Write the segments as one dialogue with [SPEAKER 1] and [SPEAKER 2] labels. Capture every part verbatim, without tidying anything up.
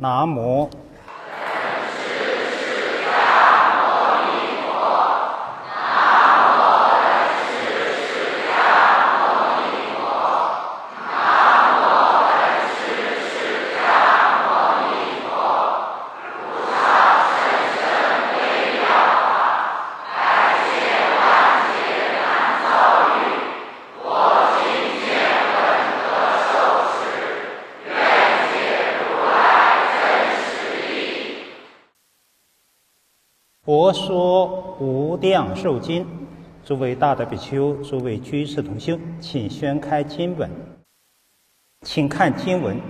[SPEAKER 1] 南无佛说无量寿经。诸位大德比丘，诸位居士同修，请宣开经文，请看经文：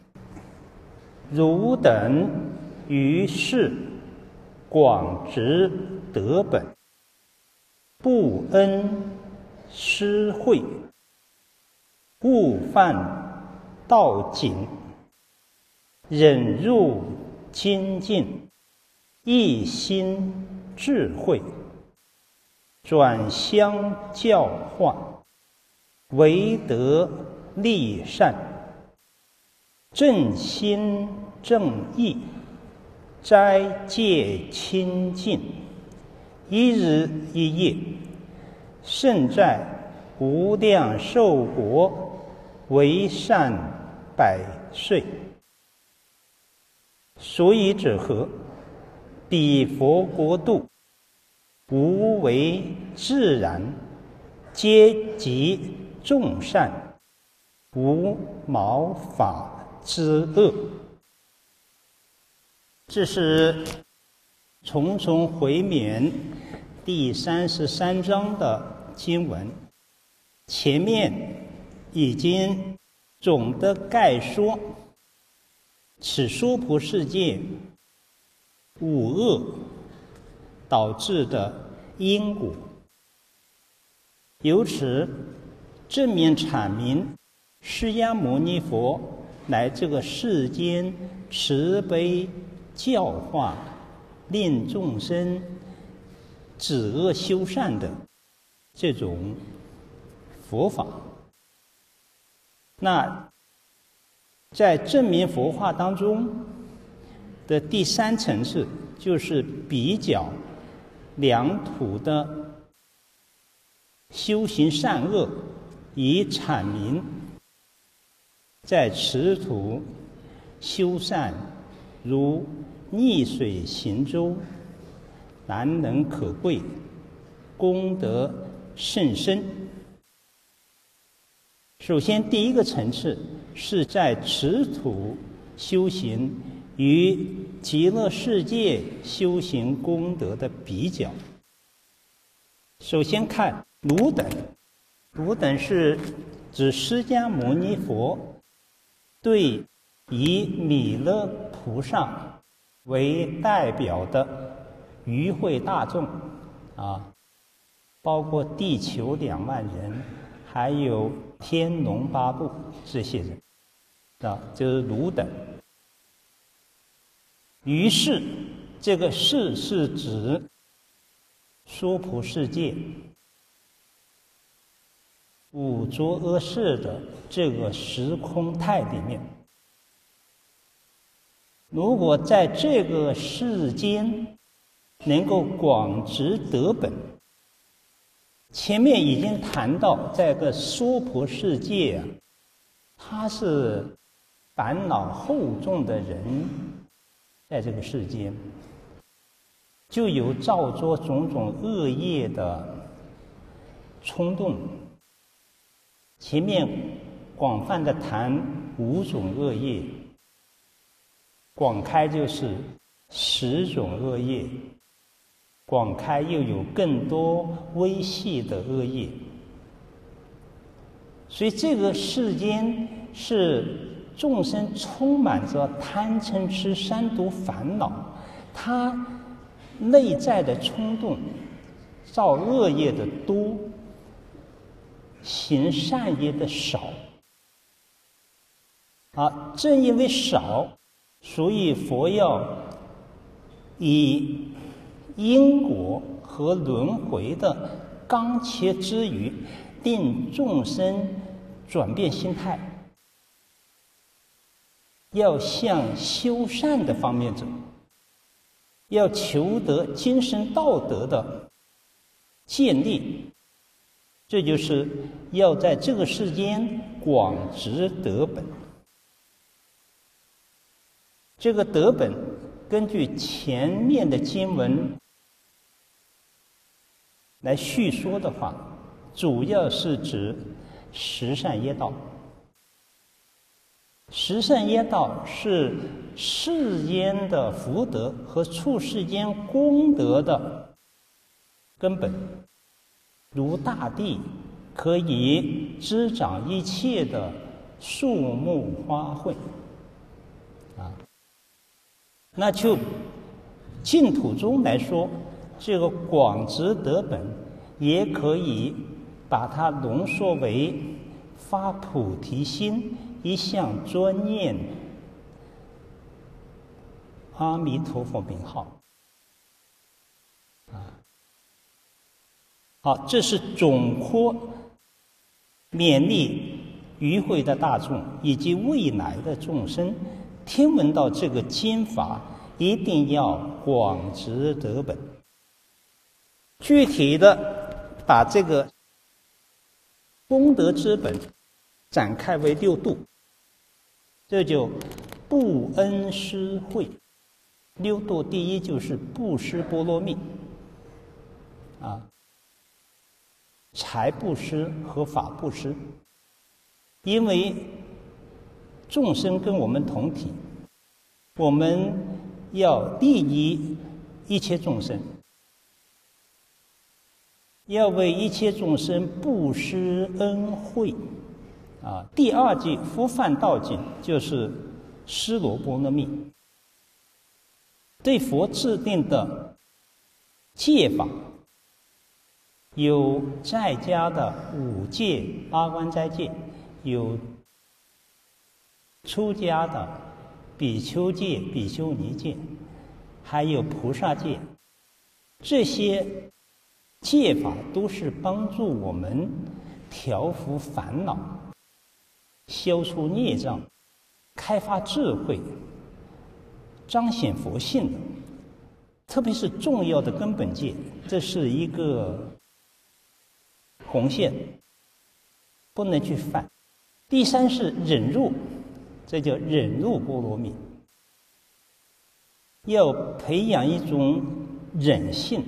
[SPEAKER 1] 汝等于世广植德本，不恩施惠，勿犯道谨，忍辱精进，一心智慧，转相教化，唯德利善，正心正义，斋戒清净，一日一夜，胜在无量寿国，为善百岁。所以者何？彼佛国度，无为自然，皆集众善，无毛法之恶。这是重重回免第三十三章的经文，前面已经总的概说此娑婆世界五恶导致的因果，由此正面阐明释迦牟尼佛来这个世间慈悲教化，令众生止恶修善的这种佛法。那在正明佛化当中的第三层次，就是比较两土的修行善恶，以阐明在此土修善如逆水行舟，难能可贵，功德甚深。首先第一个层次是在此土修行与极乐世界修行功德的比较。首先看汝等，汝等是指释迦牟尼佛对以弥勒菩萨为代表的与会大众啊，包括地球两万人，还有天龙八部这些人啊，就是汝等。于是这个世是指娑婆世界五浊恶世的这个时空态里面，如果在这个世间能够广植德本，前面已经谈到这个娑婆世界啊，它是烦恼厚重的人在这个世间就有造作种种恶业的冲动。前面广泛的谈五种恶业，广开就是十种恶业，广开又有更多微细的恶业。所以这个世间是众生充满着贪嗔痴三毒烦恼，他内在的冲动造恶业的多，行善业的少。啊，正因为少，所以佛要以因果和轮回的刚切之语，令众生转变心态。 要向修善的方面走，要求得精神道德的建立，这就是要在这个世间广植德本。这个德本根据前面的经文来叙说的话，主要是指十善业道。十善业道是世间的福德和处世间功德的根本，如大地可以滋长一切的树木花卉啊。那就净土中来说，这个广植德本也可以把它浓缩为发菩提心，一向专念阿弥陀佛名号啊。好，这是总括勉励与会的大众以及未来的众生，听闻到这个经法，一定要广植德本。具体的把这个功德之本展开为六度，这就布恩施惠。六度第一就是布施波罗蜜啊，财布施和法布施。因为众生跟我们同体，我们要利益一切众生，要为一切众生布施恩惠啊。第二句佛梵道经就是施罗波罗蜜，对佛制定的戒法有在家的五戒阿关斋戒，有出家的比丘戒、比丘尼戒，还有菩萨戒。这些戒法都是帮助我们调伏烦恼、消除孽障、开发智慧、彰显佛性的。特别是重要的根本戒，这是一个红线，不能去犯。第三是忍辱，这叫忍辱波罗蜜，要培养一种忍性。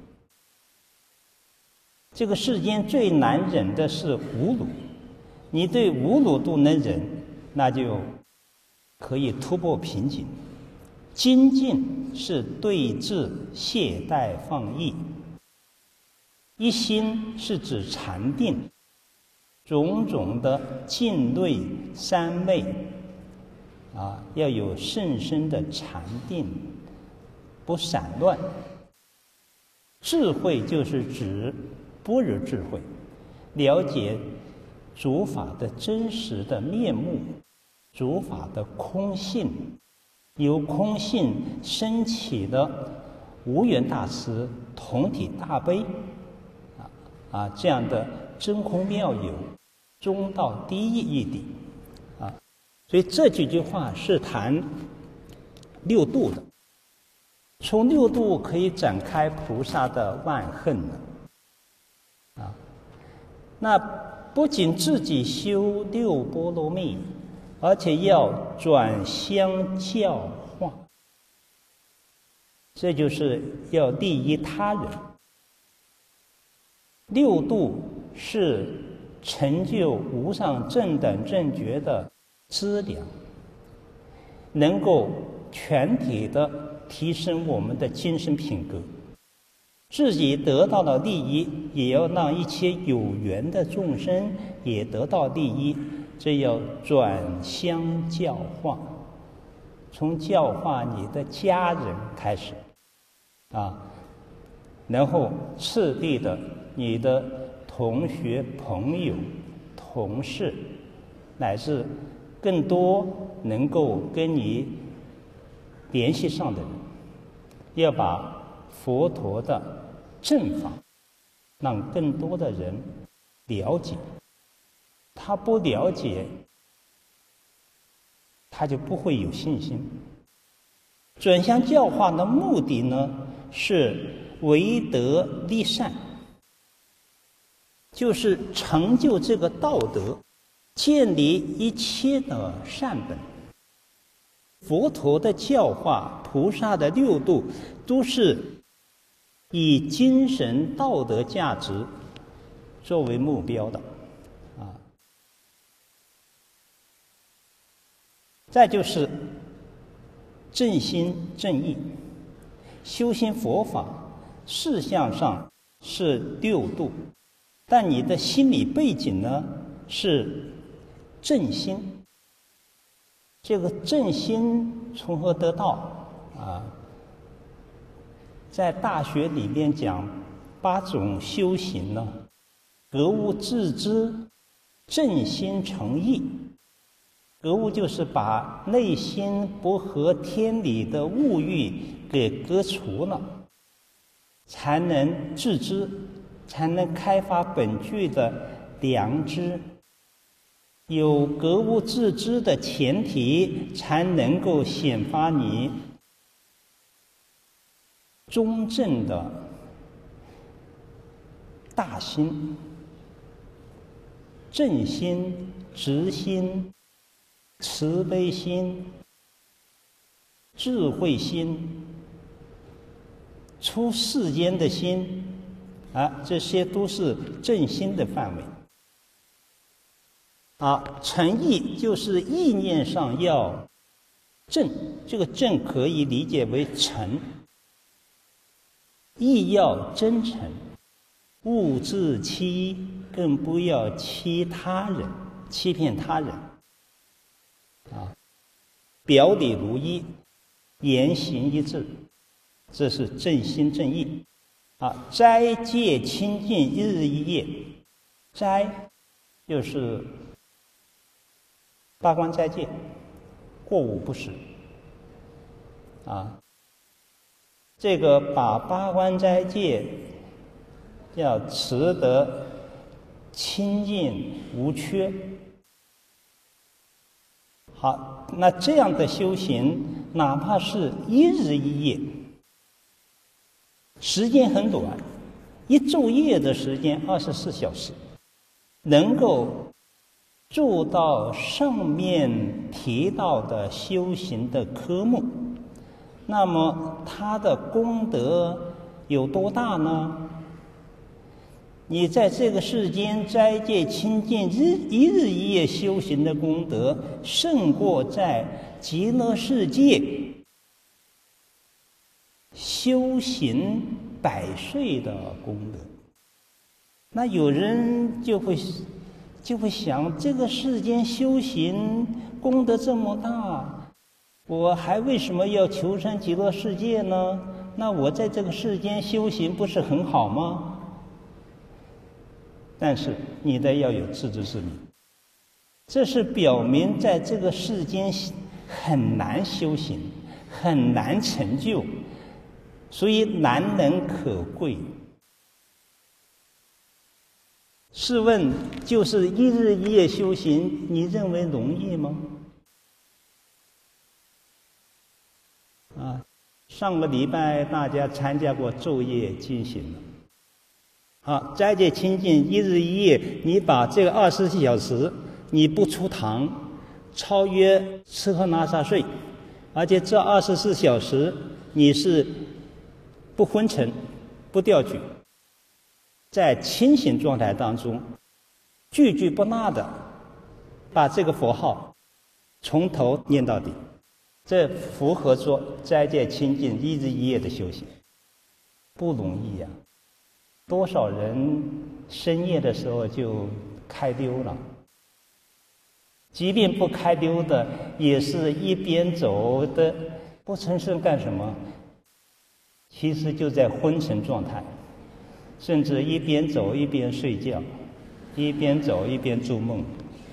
[SPEAKER 1] 这个世间最难忍的是侮辱，你对侮辱都能忍，那就可以突破瓶颈。精进是对治懈怠放逸，一心是指禅定，种种的静虑三昧啊，要有甚深的禅定，不散乱。智慧就是指般若智慧，了解诸法的真实的面目，诸法的空性，由空性升起的无缘大慈、同体大悲啊啊这样的真空妙有、中道第一义谛啊。所以这几句话是谈六度的，从六度可以展开菩萨的万恨的啊。那不仅自己修六波罗蜜，而且要转相教化，这就是要利益他人。六度是成就无上正等正觉的资粮，能够全体的提升我们的精神品格，自己得到了利益，也要让一切有缘的众生也得到利益，这要转相教化，从教化你的家人开始啊，然后次第的你的同学、朋友、同事，乃至更多能够跟你联系上的人，要把佛陀的正法让更多的人了解。他不了解，他他就不会有信心。转向教化的目的呢，是为德立善，就是成就这个道德，建立一切的善本。佛陀的教化，菩萨的六度，都是以精神道德价值作为目标的啊。再就是正心正义，修行佛法事项上是六度，但你的心理背景呢是正心。这个正心从何得到啊？在大学里面讲八种修行呢，格物致知，正心诚意。格物就是把内心不合天理的物欲给革除了，才能致知，才能开发本具的良知。有格物致知的前提，才能够显发你中正的大心、正心、直心、慈悲心、智慧心、出世间的心啊，这些都是正心的范围。啊，诚意就是意念上要正，这个正可以理解为诚，意要真诚，勿自欺，更不要欺他人，欺骗他人。啊，表里如一，言行一致，这是正心正义。啊，斋戒清净一日一夜，斋就是八关斋戒，过午不食。啊，这个把八关斋戒要持得清净无缺。好，那这样的修行，哪怕是一日一夜，时间很短，一昼夜的时间二十四小时，能够做到上面提到的修行的科目，那么它的功德有多大呢？你在这个世间斋戒清净日一日一夜修行的功德，胜过在极乐世界修行百岁的功德。那有人就会就会想，这个世间修行功德这么大，我还为什么要求生极乐世界呢？那我在这个世间修行不是很好吗？但是你得要有自知之明，这是表明在这个世间很难修行，很难成就，所以难能可贵。试问，就是一日一夜修行，你认为容易吗？啊，上个礼拜大家参加过昼夜进行了。好，斋戒清净一日一夜，你把这个二十四小时你不出堂，超越吃喝拉撒睡，而且这二十四小时你是不昏沉、不掉举，在清醒状态当中，句句不落的把这个佛号从头念到底，这符合说斋戒清净一日一夜的修行，不容易呀、啊。多少人深夜的时候就开溜了，即便不开溜的，也是一边走的，不成声干什么？其实就在昏沉状态，甚至一边走一边睡觉，一边走一边做梦。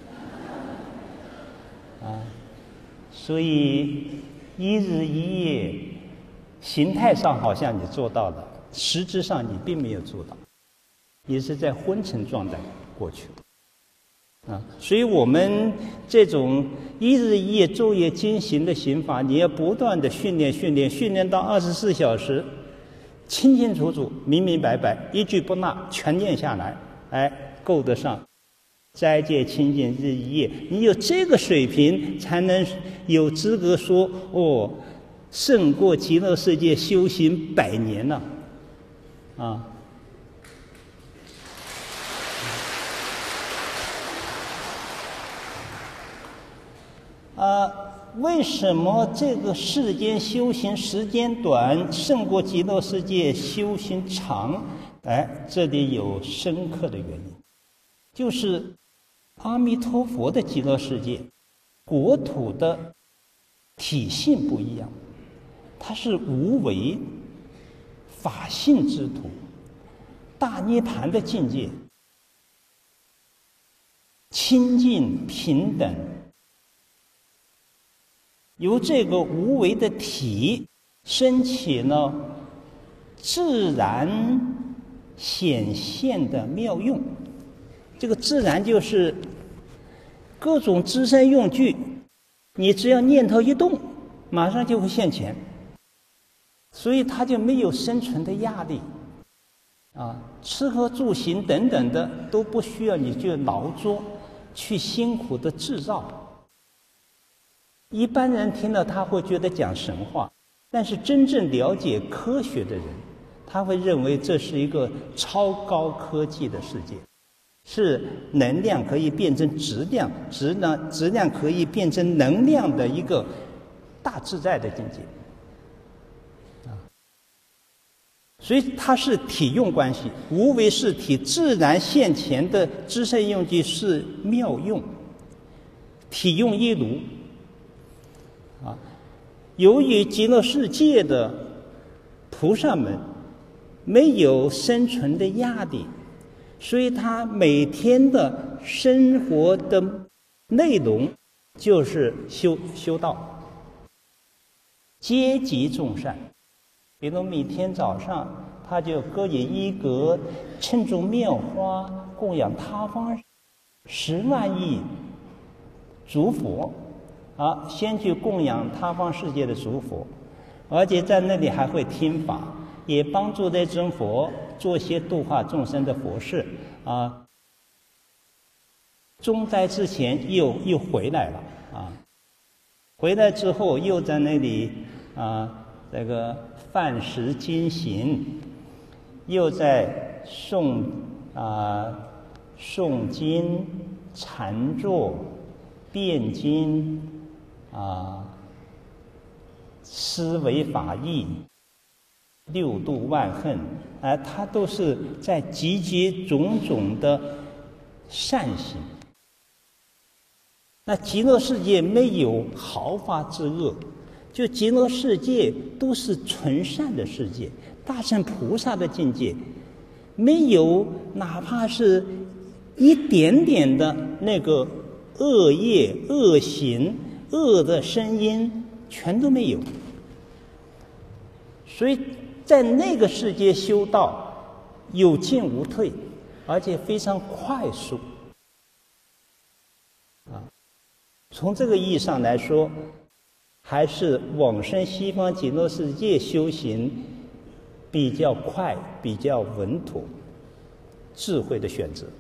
[SPEAKER 1] 啊，所以一日一夜，形态上好像你做到了，实质上你并没有做到，也是在昏沉状态过去的。 啊，所以我们这种一日一夜、昼夜兼行的行法，你要不断的训练、训练、训练到二十四小时，清清楚楚、明明白白，一句不落，全念下来，哎，够得上斋戒清净日一夜。你有这个水平，才能有资格说哦，胜过极乐世界修行百年了，啊。啊，为什么这个世间修行时间短，胜过极乐世界修行长？哎，这里有深刻的原因，就是阿弥陀佛的极乐世界国土的体性不一样，它是无为法性之土，大涅盘的境界，清净平等。由这个无为的体升起了自然显现的妙用。这个自然就是各种资身用具，你只要念头一动，马上就会现前，所以它就没有生存的压力啊，吃喝住行等等的都不需要你去劳作，去辛苦的制造。一般人听了他会觉得讲神话，但是真正了解科学的人，他会认为这是一个超高科技的世界，是能量可以变成质量，质量质量可以变成能量的一个大自在的境界啊。所以它是体用关系，无为是体，自然现前的知身用具是妙用，体用一如。啊，由于极乐世界的菩萨们没有生存的压力，所以他每天的生活的内容就是修修道，阶级众善。比如每天早上，他就各以一格，称重妙花，供养他方十万亿诸佛。啊，先去供养他方世界的诸佛，而且在那里还会听法，也帮助这尊佛做一些度化众生的佛事啊。中灾之前又又回来了啊，回来之后又在那里啊，这个饭食经行，又在诵啊诵经、禅坐、辩经。啊，思维法义，六度万恨，啊，它都是在集结种种的善行。那极乐世界没有毫发之恶，就极乐世界都是纯善的世界，大乘菩萨的境界，没有哪怕是一点点的那个恶业、恶行。恶的声音全都没有，所以在那个世界修道有进无退，而且非常快速啊。从这个意义上来说，还是往生西方极乐世界修行比较快、比较稳妥、智慧的选择。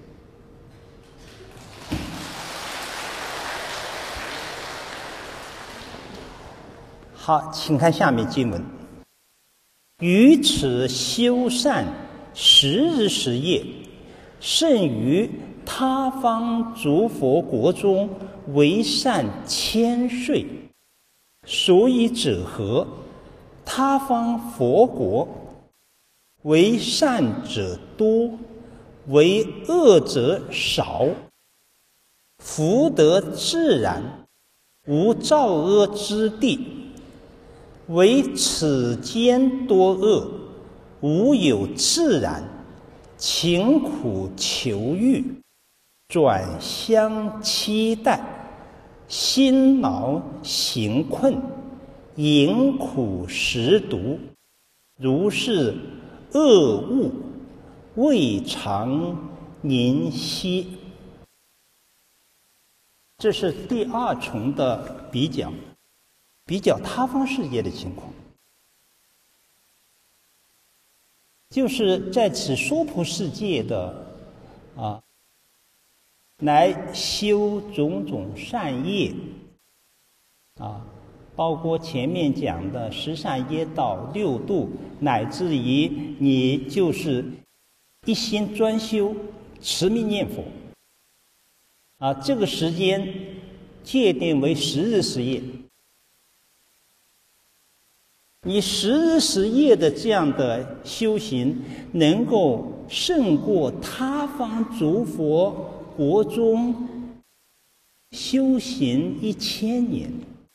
[SPEAKER 1] 好，请看下面经文：于此修善十日十夜，胜于他方诸佛国中为善千岁。所以者何？他方佛国为善者多，为恶者少，福德自然，无造恶之地。唯此间多恶，无有自然，勤苦求欲，转相期待，辛劳行困，饮苦食毒，如是恶物，未尝宁息。 这是第二重的比较，比较他方世界的情况，就是在此娑婆世界的啊，来修种种善业啊，包括前面讲的十善业道、六度，乃至于你就是一心专修持名念佛啊，这个时间界定为十日十夜。你十日十夜的这样的修行，能够胜过他方诸佛国中修行一千年。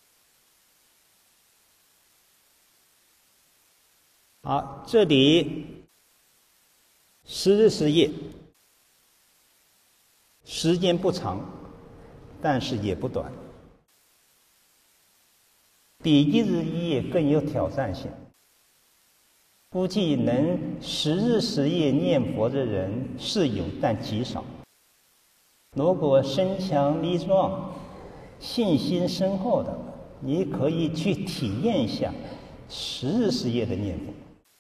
[SPEAKER 1] 好，这里十日十夜，时间不长，但是也不短，比一日一夜更有挑战性。估计能十日十夜念佛的人是有，但极少。如果身强力壮、信心深厚的，你可以去体验一下十日十夜的念佛，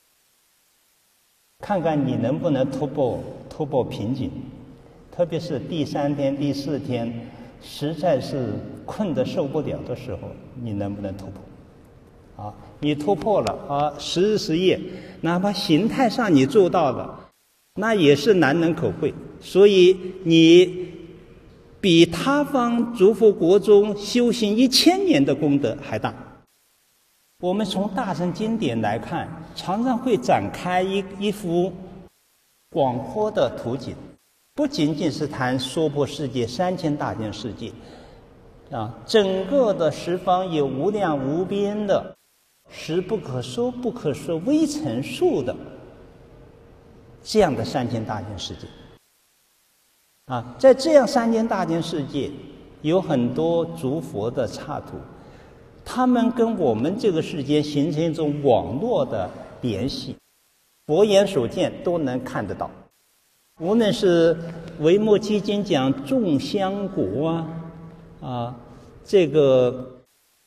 [SPEAKER 1] 看看你能不能突破突破瓶颈。特别是第三天、第四天，实在是困得受不了的时候，你能不能突破？啊，你突破了啊，十日十夜，哪怕形态上你做到了，那也是难能可贵。所以你比他方诸佛国中修行一千年的功德还大。我们从大乘经典来看，常常会展开一一幅广阔的图景，不仅仅是谈娑婆世界、三千大千世界啊，整个的十方有无量无边的、实不可说不可说、微尘数的这样的三千大千世界啊，在这样三千大千世界，有很多诸佛的刹土，他们跟我们这个世界形成一种网络的联系，佛眼所见都能看得到。无论是维摩诘经讲众香国啊，啊，这个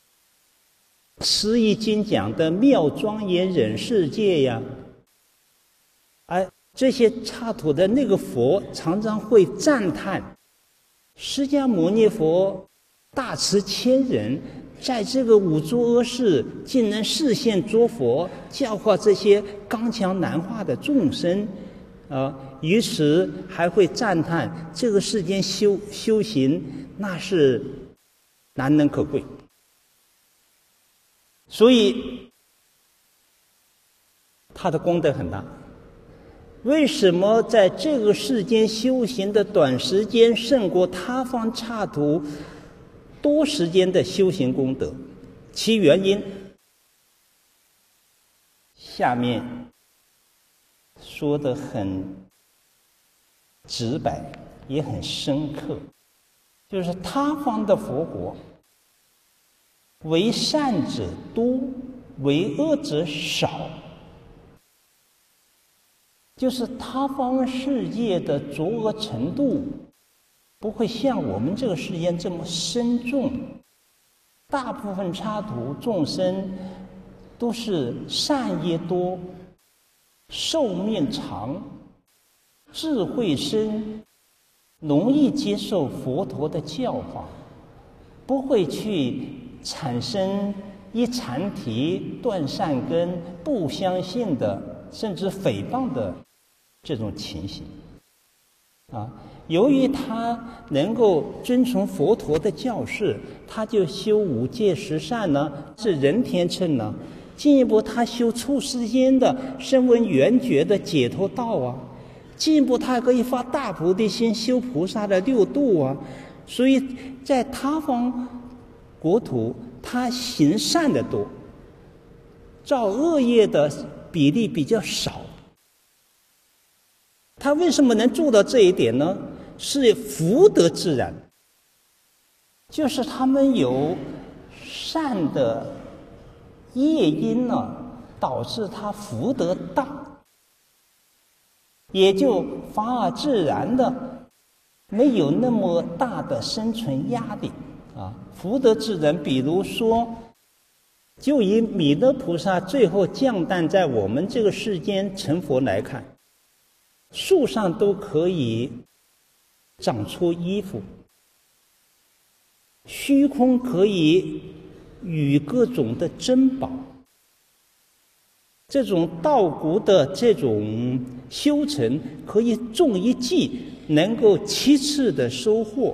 [SPEAKER 1] 慈疑经讲的妙庄严忍世界呀，哎，这些刹土的那个佛常常会赞叹释迦牟尼佛大慈千人，在这个五诸阿世竟能示现作佛，教化这些刚强难化的众生啊，于此还会赞叹这个世间修修行那是难能可贵。所以他的功德很大。为什么在这个世间修行的短时间胜过他方刹土多时间的修行功德？其原因下面说得很直白，也很深刻，就是他方的佛国，为善者多，为恶者少。就是他方世界的作恶程度不会像我们这个世间这么深重，大部分刹土众生都是善业多、寿命长、智慧深，容易接受佛陀的教法，不会去产生一禅提、断善根、不相信的甚至诽谤的这种情形啊。由于他能够遵从佛陀的教示，他就修五戒十善呢，是人天乘呢。进一步他修出世间的声闻缘觉的解脱道啊，进一步他可以发大菩提心修菩萨的六度啊。所以在他方国土，他行善的多，造恶业的比例比较少。他为什么能做到这一点呢？是福德自然，就是他们有善的业因呢，导致他福德大，也就法而自然的没有那么大的生存压力啊。福德自然，比如说，就以弥勒菩萨最后降诞在我们这个世间成佛来看，树上都可以长出衣服，虚空可以与各种的珍宝。这种稻谷的这种修成，可以种一季，能够七次的收获，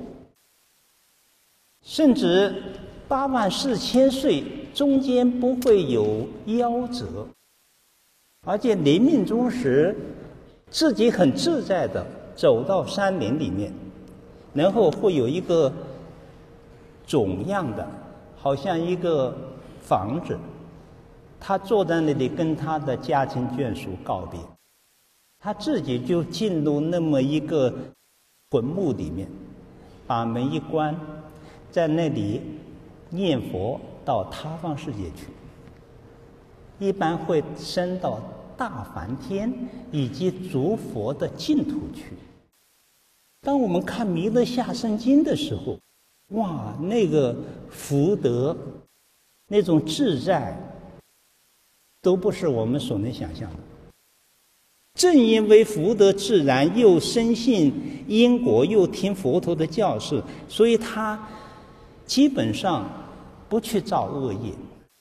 [SPEAKER 1] 甚至八万四千岁，中间不会有夭折，而且临命终时，自己很自在的走到山林里面，然后会有一个种样的，好像一个房子。他坐在那里跟他的家亲眷属告别，他自己就进入那么一个坟墓里面，把门一关，在那里念佛到他方世界去，一般会升到大梵天以及诸佛的净土去。当我们看《弥勒下生经》的时候，哇，那个福德，那种自在，都不是我们所能想象的。正因为福德自然，又深信因果，又听佛陀的教示，所以他基本上不去造恶业，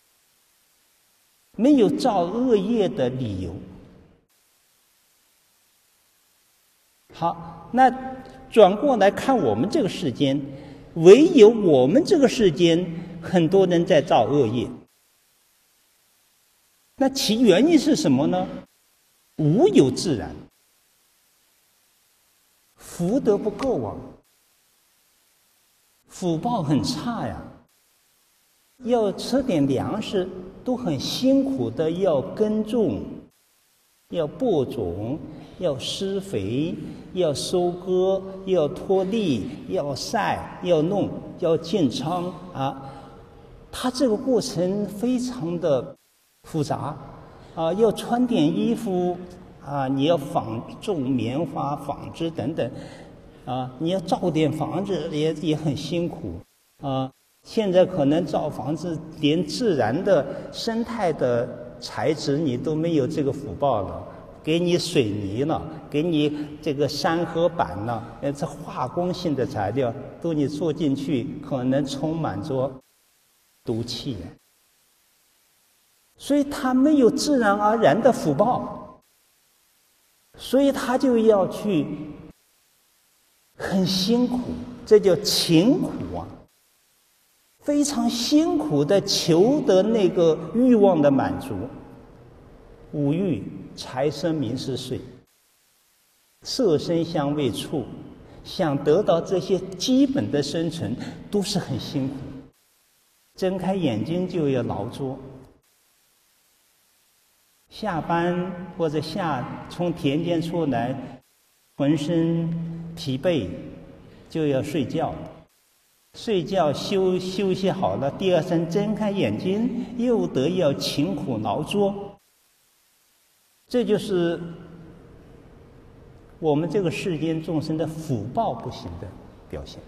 [SPEAKER 1] 没有造恶业的理由。好，那转过来看我们这个世间，唯有我们这个世间很多人在造恶业。那其原因是什么呢？无有自然，福德不够啊，福报很差呀，要吃点粮食都很辛苦的，要耕种，要播种，要施肥，要收割，要脱粒，要晒，要弄，要建仓啊，它这个过程非常的复杂啊，要穿点衣服啊，你要纺种棉花、纺织等等啊，你要造点房子也也很辛苦啊。现在可能造房子连自然的生态的材质你都没有这个福报了，给你水泥了，给你这个山河板了，呃，这化工性的材料都你做进去，可能充满着毒气。所以他没有自然而然的福报，所以他就要去很辛苦，这叫勤苦啊，非常辛苦的求得那个欲望的满足，五欲、财身名食睡，色声香味触，想得到这些基本的生存都是很辛苦，睁开眼睛就要劳作，下班或者下从田间出来，浑身疲惫，就要睡觉。睡觉休休息好了，第二天睁开眼睛，又得要勤苦劳作。这就是我们这个世间众生的福报不行的表现。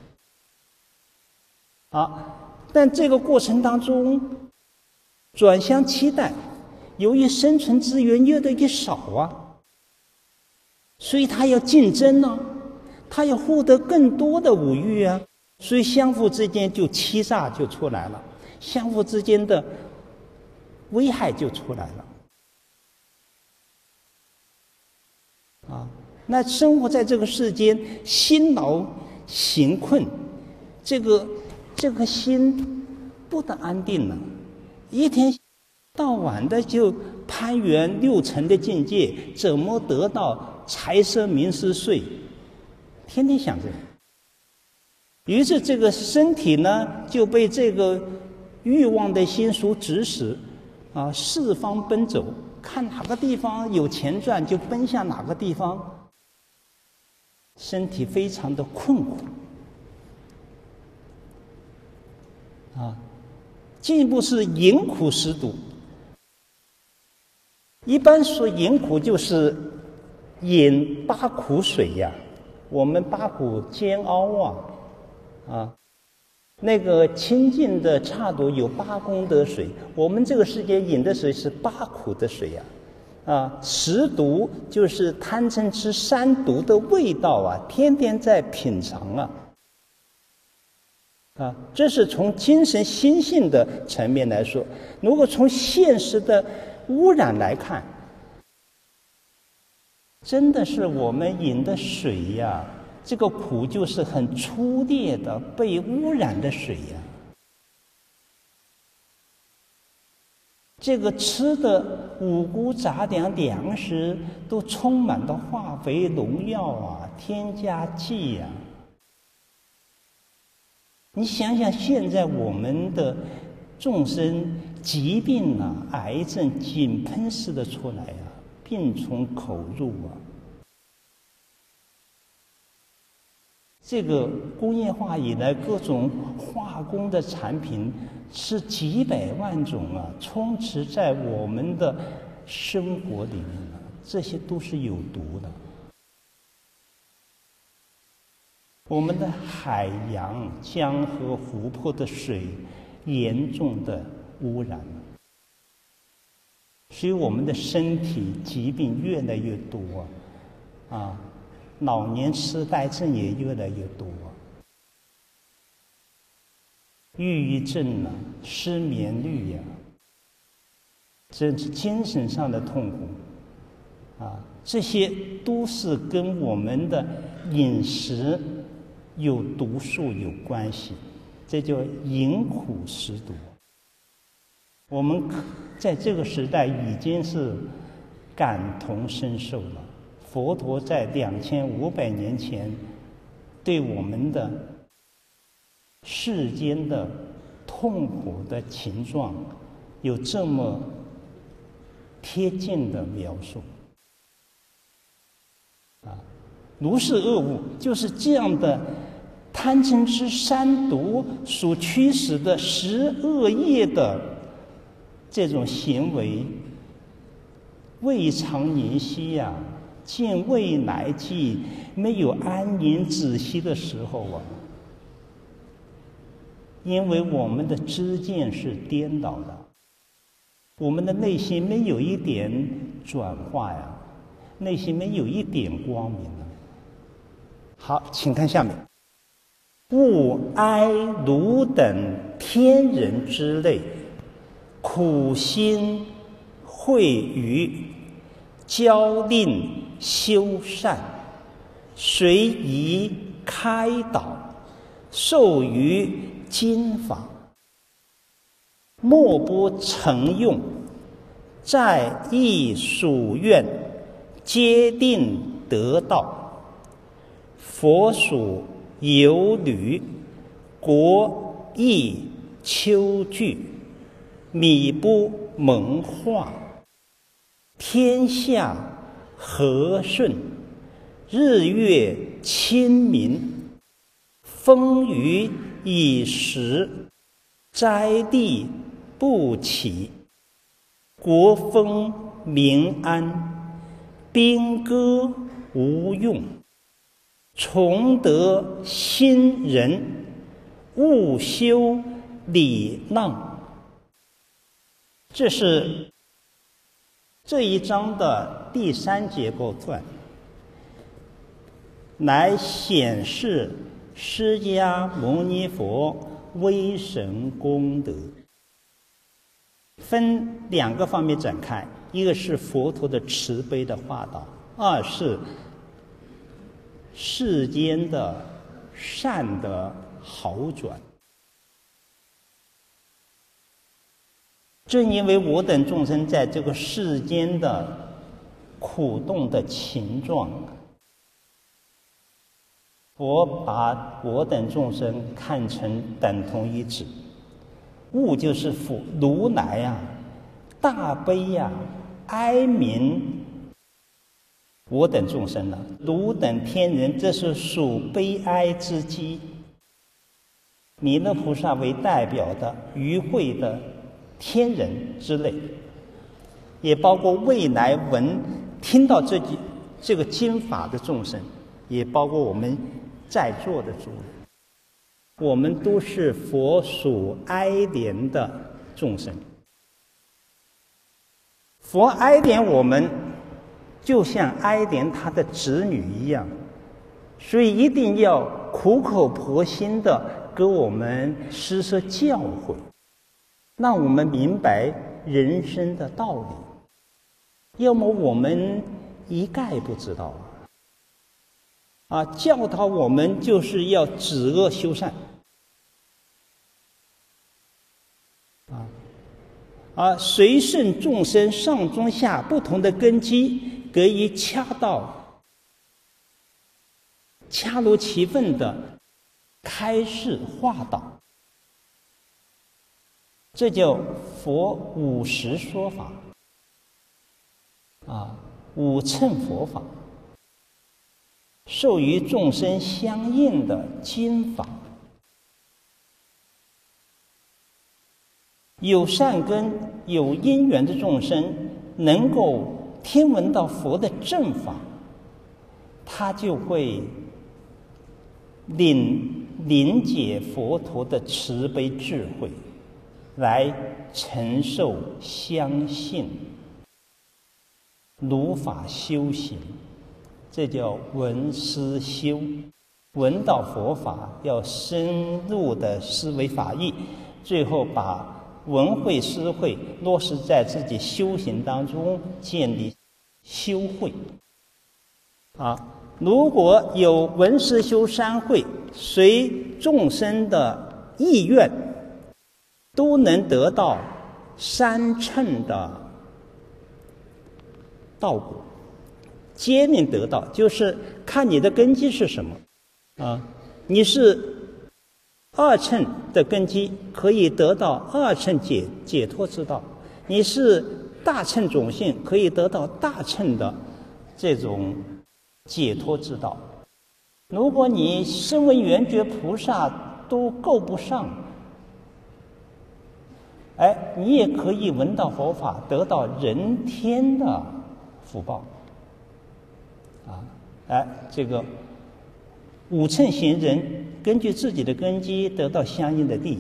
[SPEAKER 1] 好，但这个过程当中，转向期待。由于生存资源越来越少啊，所以他要竞争呢、啊，他要获得更多的五欲啊，所以相互之间就欺诈就出来了，相互之间的危害就出来了。啊，那生活在这个世间，辛劳行困，这个这个心不得安定了，一天到晚的就攀缘六尘的境界，怎么得到财色名食睡？天天想这个，于是这个身体呢就被这个欲望的心所指使，啊，四方奔走，看哪个地方有钱赚就奔向哪个地方，身体非常的困苦，啊，进一步是饮苦食毒。一般说饮苦就是饮八苦水呀， 我们八苦煎熬啊，啊，那个清净的刹土有八功德水，我们这个世界饮的水是八苦的水呀、啊，啊，十毒就是贪嗔痴三毒的味道啊，天天在品尝啊，啊，这是从精神心性的层面来说。如果从现实的污染来看，真的是我们饮的水呀，这个苦就是很粗劣的被污染的水呀。这个吃的五谷杂粮粮食都充满了化肥、农药啊、添加剂呀。你想想，现在我们的众生疾病啊、癌症井喷似的出来啊，病从口入啊。这个工业化以来，各种化工的产品是几百万种啊，充斥在我们的生活里面了，这些都是有毒的。我们的海洋、江河、湖泊的水严重的污染了，所以我们的身体疾病越来越多啊，啊，老年痴呆症也越来越多啊，抑郁症啊，失眠率呀、啊，这是精神上的痛苦啊，这些都是跟我们的饮食有毒素有关系，这叫饮苦食毒。我们在这个时代已经是感同身受了。佛陀在两千五百年前对我们的世间的痛苦的情状有这么贴近的描述啊，如是恶物，就是这样的贪嗔痴三毒所驱使的十恶业的这种行为，未尝宁息呀、啊，见未来际，没有安宁止息的时候啊。因为我们的知见是颠倒的，我们的内心没有一点转化呀，内心没有一点光明啊。好，请看下面。勿哀汝等天人之类，苦心秽语，教令修善，随宜开导，授于经法，莫不成用，在意属愿，皆定得道。佛属有履，国亦秋具，米不蒙化，天下和顺，日月清明，风雨已时，灾地不起，国风民安，兵戈无用，崇德新人，勿修礼让。这是这一章的第三结构段，来显示释迦牟尼佛威神功德，分两个方面展开，一个是佛陀的慈悲的化导，二是世间的善的好转。正因为我等众生在这个世间的苦动的情状，佛把我等众生看成等同一指，物就是佛如来啊，大悲呀、啊，哀悯我等众生呢、啊，汝等天人，这是属悲哀之机。弥勒菩萨为代表的与会的天人之类，也包括未来闻听到这句这个经法的众生， 也包括我们在座的诸人，我们都是佛所哀怜的众生。佛哀怜我们，就像哀怜他的子女一样，所以一定要苦口婆心的给我们施设教诲，让我们明白人生的道理。要么我们一概不知道啊！啊，教导我们就是要止恶修善啊！啊，随顺众生上中下不同的根基，给予恰到、恰如其分的开示化导，这叫佛五十说法啊，五乘佛法，授予众生相应的经法。有善根、有因缘的众生，能够听闻到佛的正法，他就会领理解佛陀的慈悲智慧，来承受相信，如法修行，这叫闻思修。闻到佛法，要深入的思维法义，最后把闻会思会落实在自己修行当中，建立修慧啊。如果有闻思修三慧，随众生的意愿，都能得到三乘的道果。皆能得到，就是看你的根基是什么啊。你是二乘的根基，可以得到二乘解解脱之道；你是大乘种性，可以得到大乘的这种解脱之道。如果你声闻缘觉菩萨都够不上，哎，你也可以闻到佛法，得到人天的福报啊！哎，这个五乘行人根据自己的根基得到相应的利益。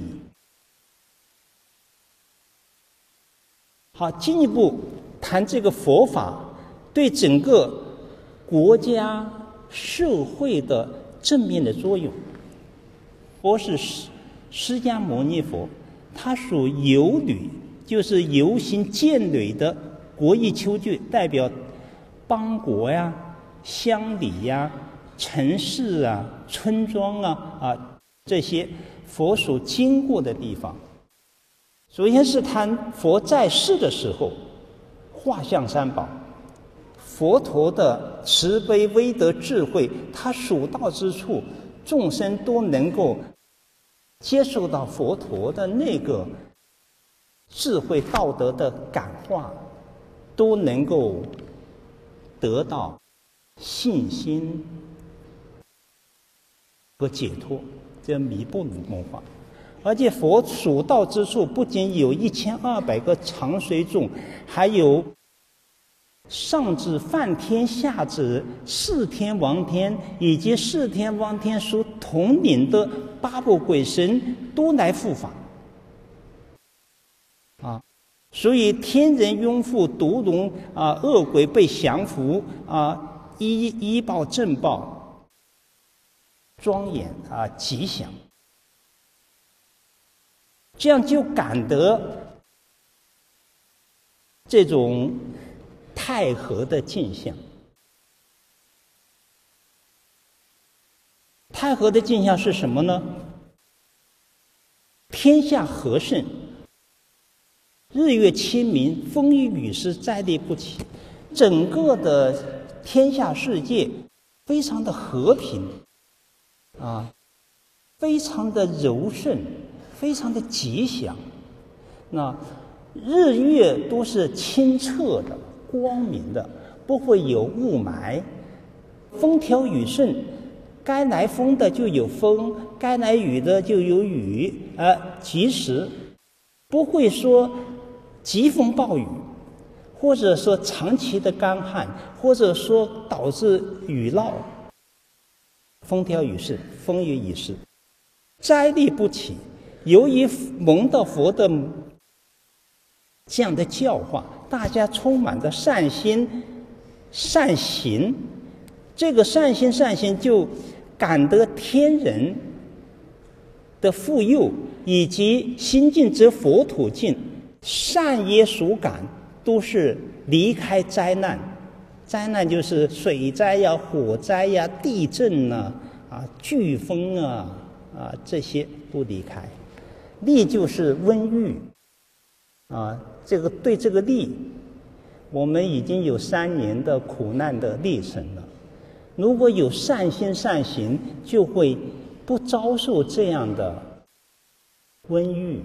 [SPEAKER 1] 好，进一步谈这个佛法对整个国家社会的正面的作用。佛是释迦牟尼佛，他属游女，就是游行建垒的国邑丘据，代表邦国呀、乡里呀、城市啊、村庄啊啊这些佛所经过的地方。首先是谈佛在世的时候，画像三宝，佛陀的慈悲威德智慧，他所到之处，众生都能够接受到佛陀的那个智慧道德的感化，都能够得到信心和解脱，这弥补文化。而且佛所到之处，不仅有一千二百个常随众，还有上至梵天、下至四天王天，以及四天王天所统领的八部鬼神都来护法啊。所以天人拥护、毒龙啊、恶鬼被降服啊，医医报正报，庄严啊，吉祥。这样就感得这种太和的镜像。太和的镜像是什么呢？天下和盛，日月清明，风雨雨时灾地不起，整个的天下世界非常的和平啊，非常的柔顺，非常的吉祥。那日月都是清澈的、光明的，不会有雾霾，风调雨顺，该来风的就有风，该来雨的就有雨，而及时，不会说疾风暴雨，或者说长期的干旱，或者说导致雨涝风调雨顺，风雨已逝，灾厉不起。由于蒙到佛的这样的教化，大家充满着善心善行，这个善心善行就感得天人的富佑，以及心尽则佛土尽，善业所感都是离开灾难。灾难就是水灾呀、火灾呀、地震呐、啊、飓风啊、啊这些都离开。历就是瘟疫啊，这个对这个历，我们已经有三年的苦难的历程了。如果有善心善行，就会不遭受这样的瘟疫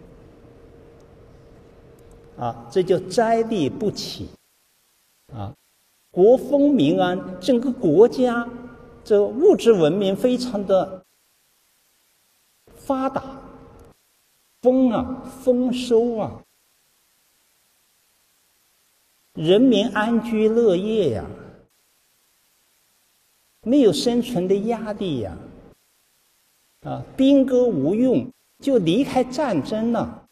[SPEAKER 1] 啊，这叫灾厉不起啊。国风民安，整个国家这物质文明非常的发达，丰啊，丰收啊，人民安居乐业呀、啊，没有生存的压力呀、啊，啊，兵戈无用，就离开战争了，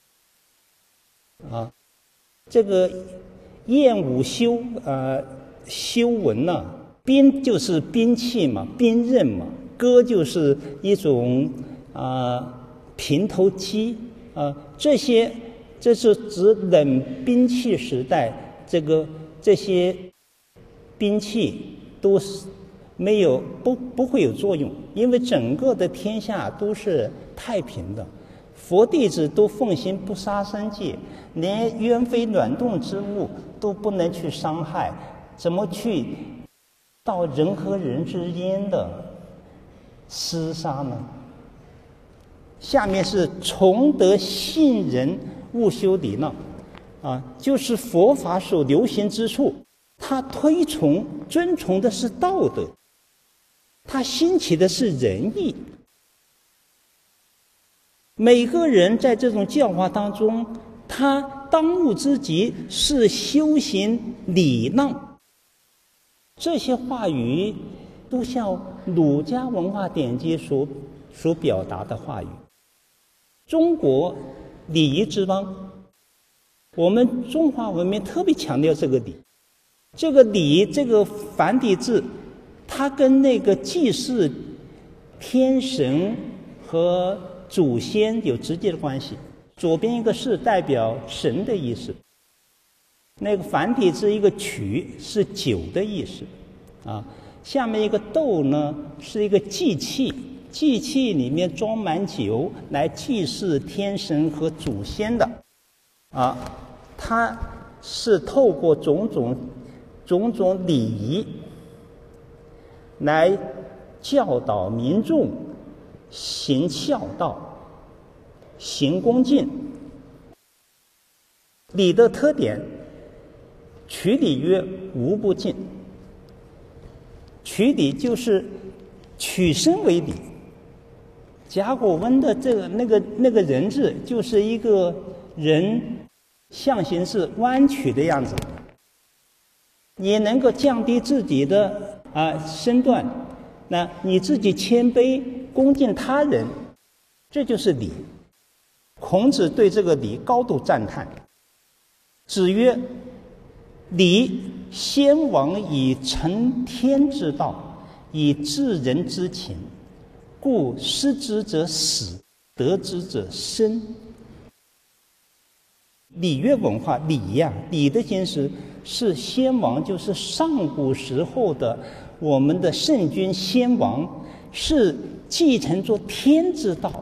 [SPEAKER 1] 啊，这个燕舞修呃修文呐、啊，兵就是兵器嘛，兵刃嘛，戈就是一种啊、呃、平头机啊、呃，这些这是指冷兵器时代，这个这些兵器都是没有不不会有作用，因为整个的天下都是太平的。佛弟子都奉行不杀生戒，连鸢飞卵动之物都不能去伤害，怎么去到人和人之间的厮杀呢？下面是崇德信人，勿修礼让啊，就是佛法所流行之处，他推崇尊崇的是道德，他兴起的是仁义。每个人在这种教化当中，他当务之急是修行礼让。这些话语都像儒家文化典籍所所表达的话语。中国礼仪之邦，我们中华文明特别强调这个礼。这个礼，这个繁体字，它跟那个祭祀天神和祖先有直接的关系。左边一个是代表神的意思，那个繁体字一个曲是酒的意思啊。下面一个斗呢是一个祭器，祭器里面装满酒来祭祀天神和祖先的啊。它是透过种种种种礼仪来教导民众行孝道，行恭敬。礼的特点，取礼曰无不敬。取礼就是取身为礼。甲骨文的这个那个那个人字，就是一个人象形字弯曲的样子，你能够降低自己的啊身段，那你自己谦卑恭敬他人，这就是礼。孔子对这个礼高度赞叹。子曰：礼，先王以承天之道，以治人之情，故失之者死，得之者生。礼乐文化，礼呀、啊，礼的精神是先王，就是上古时候的我们的圣君先王，是继承着天之道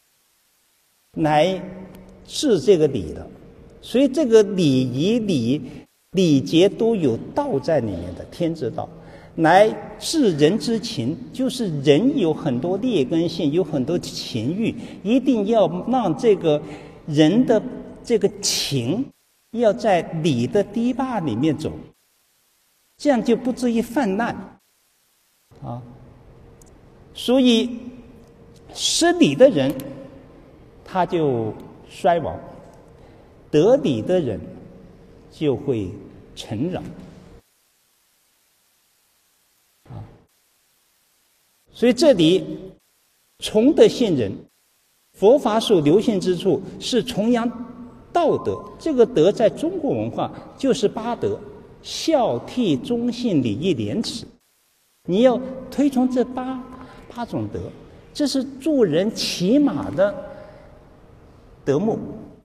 [SPEAKER 1] 来治这个礼的。所以这个礼仪礼礼节都有道在里面的，天之道来治人之情，就是人有很多劣根性，有很多情欲，一定要让这个人的这个情要在礼的堤坝里面走，这样就不至于泛滥啊。所以失礼的人他就衰亡，得礼的人就会成长啊。 所以这里崇德信人，佛法所流行之处是崇扬道德。这个德在中国文化就是八德：孝悌忠信礼义廉耻。你要推崇这八八种德，这是做人起码的德目。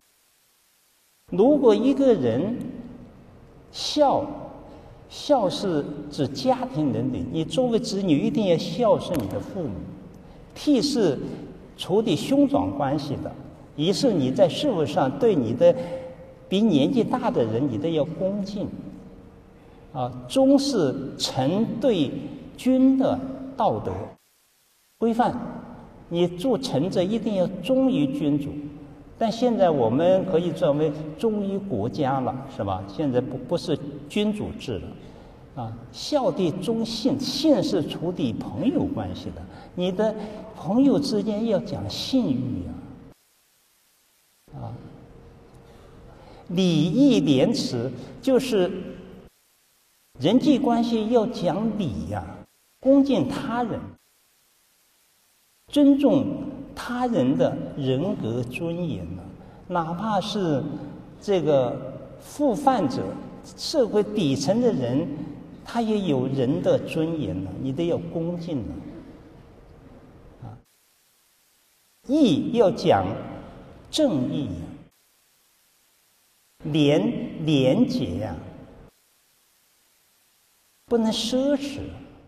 [SPEAKER 1] 如果一个人孝，孝是指家庭伦理，你作为子女一定要孝顺你的父母。悌是处理兄长关系的，一是你在事务上对你的比年纪大的人，你都要恭敬。啊，忠是臣对君的道德规范，你做臣者一定要忠于君主。但现在我们可以转为忠于国家了，是吧？现在不不是君主制了，啊，孝悌忠信，信是处理朋友关系的，你的朋友之间要讲信誉啊，啊，礼义廉耻就是人际关系要讲礼呀、啊，恭敬他人，尊重他人的人格尊严呢，哪怕是这个腐犯者、社会底层的人，他也有人的尊严呢，你得要恭敬呢。啊，义要讲正义呀，廉廉洁呀，不能奢侈。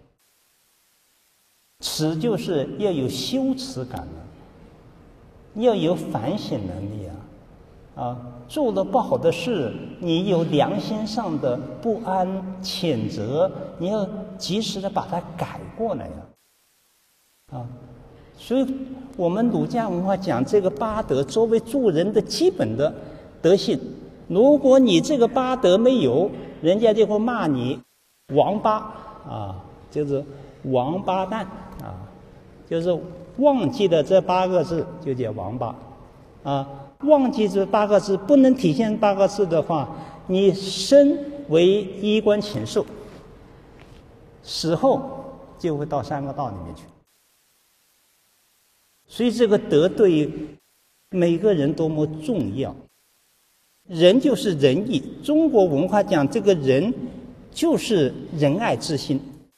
[SPEAKER 1] 耻就是要有羞耻感的。要有反省能力啊！啊，做了不好的事，你有良心上的不安、谴责，你要及时的把它改过来呀！啊，所以我们儒家文化讲这个八德作为做人的基本的德性。如果你这个八德没有，人家就会骂你王八啊，就是王八蛋啊，就是。忘记了这八个字就叫王八，啊，忘记这八个字不能体现八个字的话，你生为衣冠禽兽，死后就会到三个道里面去。所以这个德对于每个人多么重要。人就是仁义，中国文化讲这个人就是仁爱之心，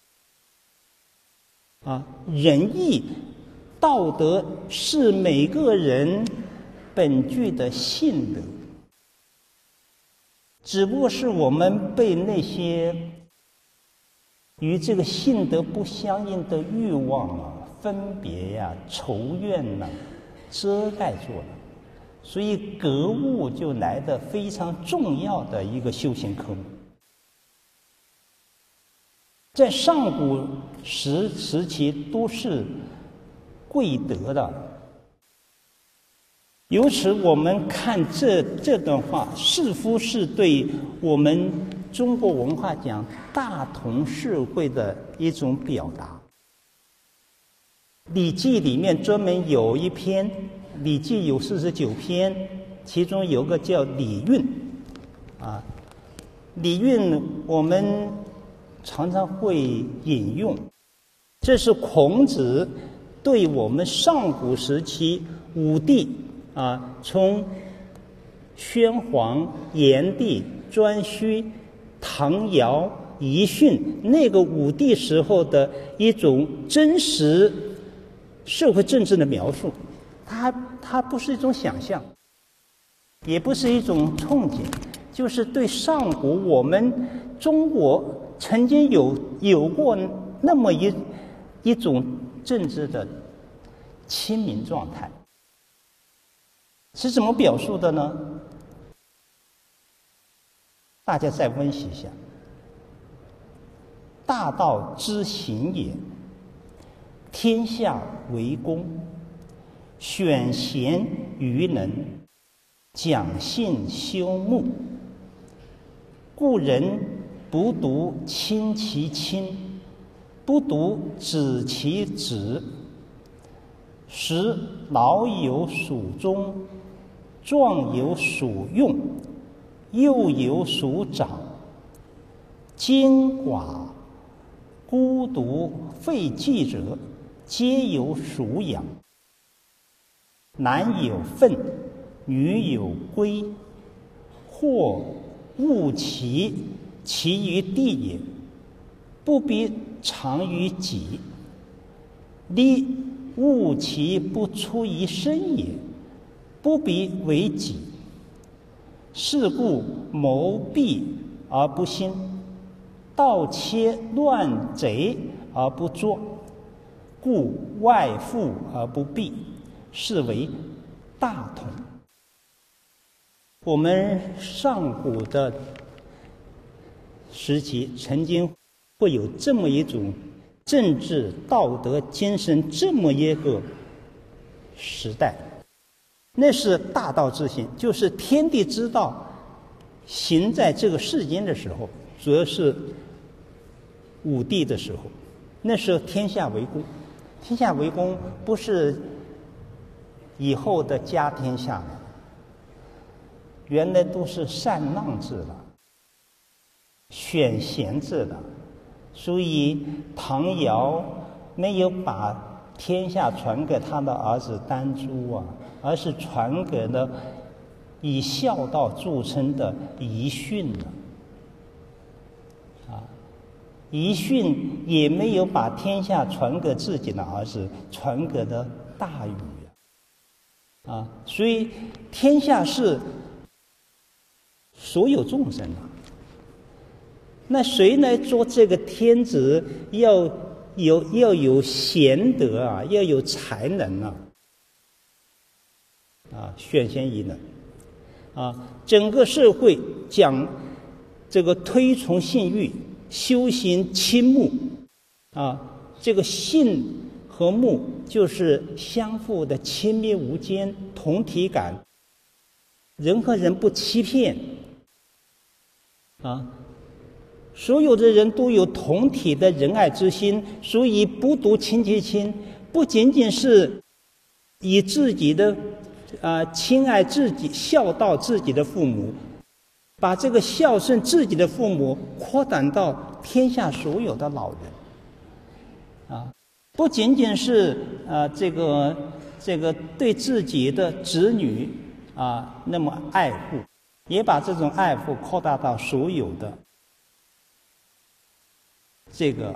[SPEAKER 1] 啊，仁义。道德是每个人本具的性德，只不过是我们被那些与这个性德不相应的欲望啊、分别呀、啊、仇怨呐、啊、遮盖住了，所以格物就来得非常重要的一个修行科目。在上古时时期都是贵德的，由此我们看这这段话，似乎是对我们中国文化讲大同社会的一种表达。《礼记》里面专门有一篇，《礼记》有四十九篇，其中有个叫《礼运》啊，《礼运》我们常常会引用，这是孔子对我们上古时期五帝啊，从宣皇、炎帝、颛顼、唐尧、仪训那个五帝时候的一种真实社会政治的描述，它它不是一种想象，也不是一种憧憬，就是对上古我们中国曾经有有过那么一一种政治的亲民状态。是怎么表述的呢？大家再温习一下。大道之行也，天下为公，选贤与能，讲信修睦。故人不独亲其亲，不独子其子，使老有属忠，壮有属用，幼有属长。奸寡孤独废迹者， 皆有属养。男有分，女有归。或物其其于地也，不必藏于己；利物其不出于身也，不必为己。是故谋弊而不兴，盗窃乱贼而不作，故外附而不避，是为大同。我们上古的时期曾经会有这么一种政治道德精神这么一个时代，那是大道之行，就是天地之道行在这个世间的时候，主要是武帝的时候，那时候天下为公。天下为公不是以后的家天下了，原来都是禅让制了，选贤制的，所以唐尧没有把天下传给他的儿子丹朱啊，而是传给了以孝道著称的宜训了。啊，宜训也没有把天下传给自己的儿子，传给了大禹啊，所以天下是所有众生啊。那谁来做这个天子？要有要有贤德啊，要有才能啊，啊，选贤宜能啊。整个社会讲这个推崇信誉，修行亲睦啊，这个信和睦就是相互的亲密无间，同体感，人和人不欺骗啊。所有的人都有同体的仁爱之心，所以不独亲其亲，不仅仅是以自己的啊亲爱自己、孝道自己的父母，把这个孝顺自己的父母扩展到天下所有的老人啊，不仅仅是啊这个这个对自己的子女啊那么爱护，也把这种爱护扩大到所有的这个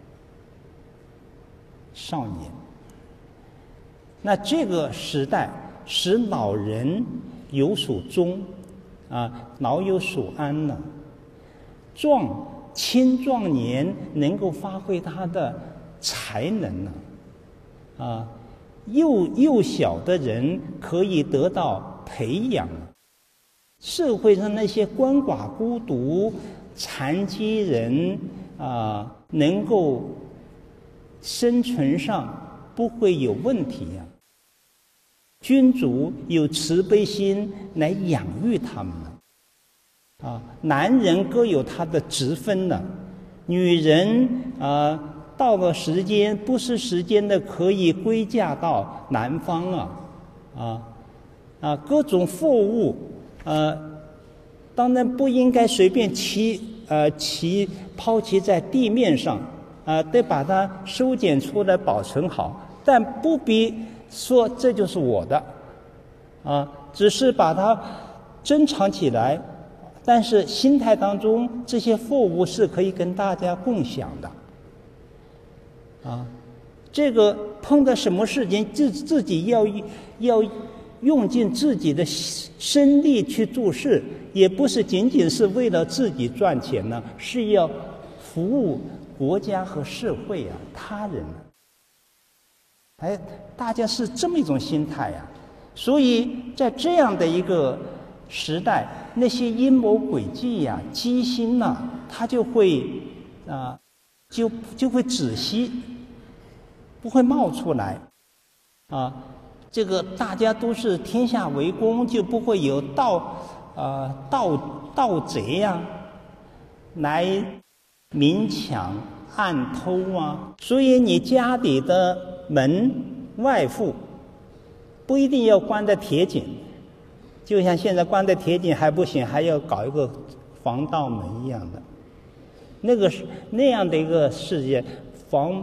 [SPEAKER 1] 少年。那这个时代使老人有所终啊，老有所安了。壮青壮年能够发挥他的才能了啊，幼幼小的人可以得到培养了。社会上那些鳏寡孤独、残疾人啊，能够生存上不会有问题呀、啊。君主有慈悲心来养育他们了啊，男人各有他的职分了，女人啊，到了时间不是时间的可以归嫁到南方啊啊啊，各种货物呃，当然不应该随便骑呃骑抛弃在地面上啊、呃，得把它收捡出来保存好，但不必说这就是我的啊，只是把它珍藏起来。但是心态当中，这些货物是可以跟大家共享的啊。这个碰到什么事情，自自己要要用尽自己的身力去做事，也不是仅仅是为了自己赚钱呢，是要服务国家和社会啊，他人啊。哎，大家是这么一种心态呀、啊。所以在这样的一个时代，那些阴谋诡计呀、机心呐、啊，它就会啊，就就会止息，不会冒出来啊。这个大家都是天下为公，就不会有盗啊盗盗贼呀、啊、来明抢暗偷啊。所以你家里的门外户不一定要关在铁井。就像现在关在铁井还不行，还要搞一个防盗门一样的，那个是那样的一个世界，防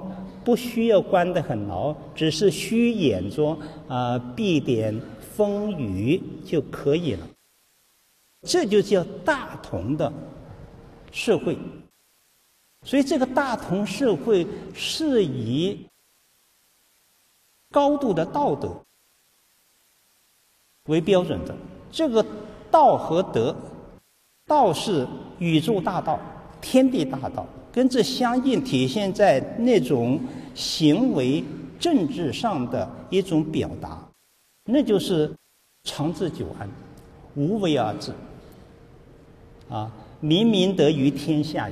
[SPEAKER 1] 不需要关得很牢，只是虚掩着啊、呃、避点风雨就可以了。这就叫大同的社会。所以这个大同社会是以高度的道德为标准的。这个道和德，道是宇宙大道、天地大道，跟这相应体现在那种行为政治上的一种表达，那就是长治久安、无为而治啊，民民得于天下也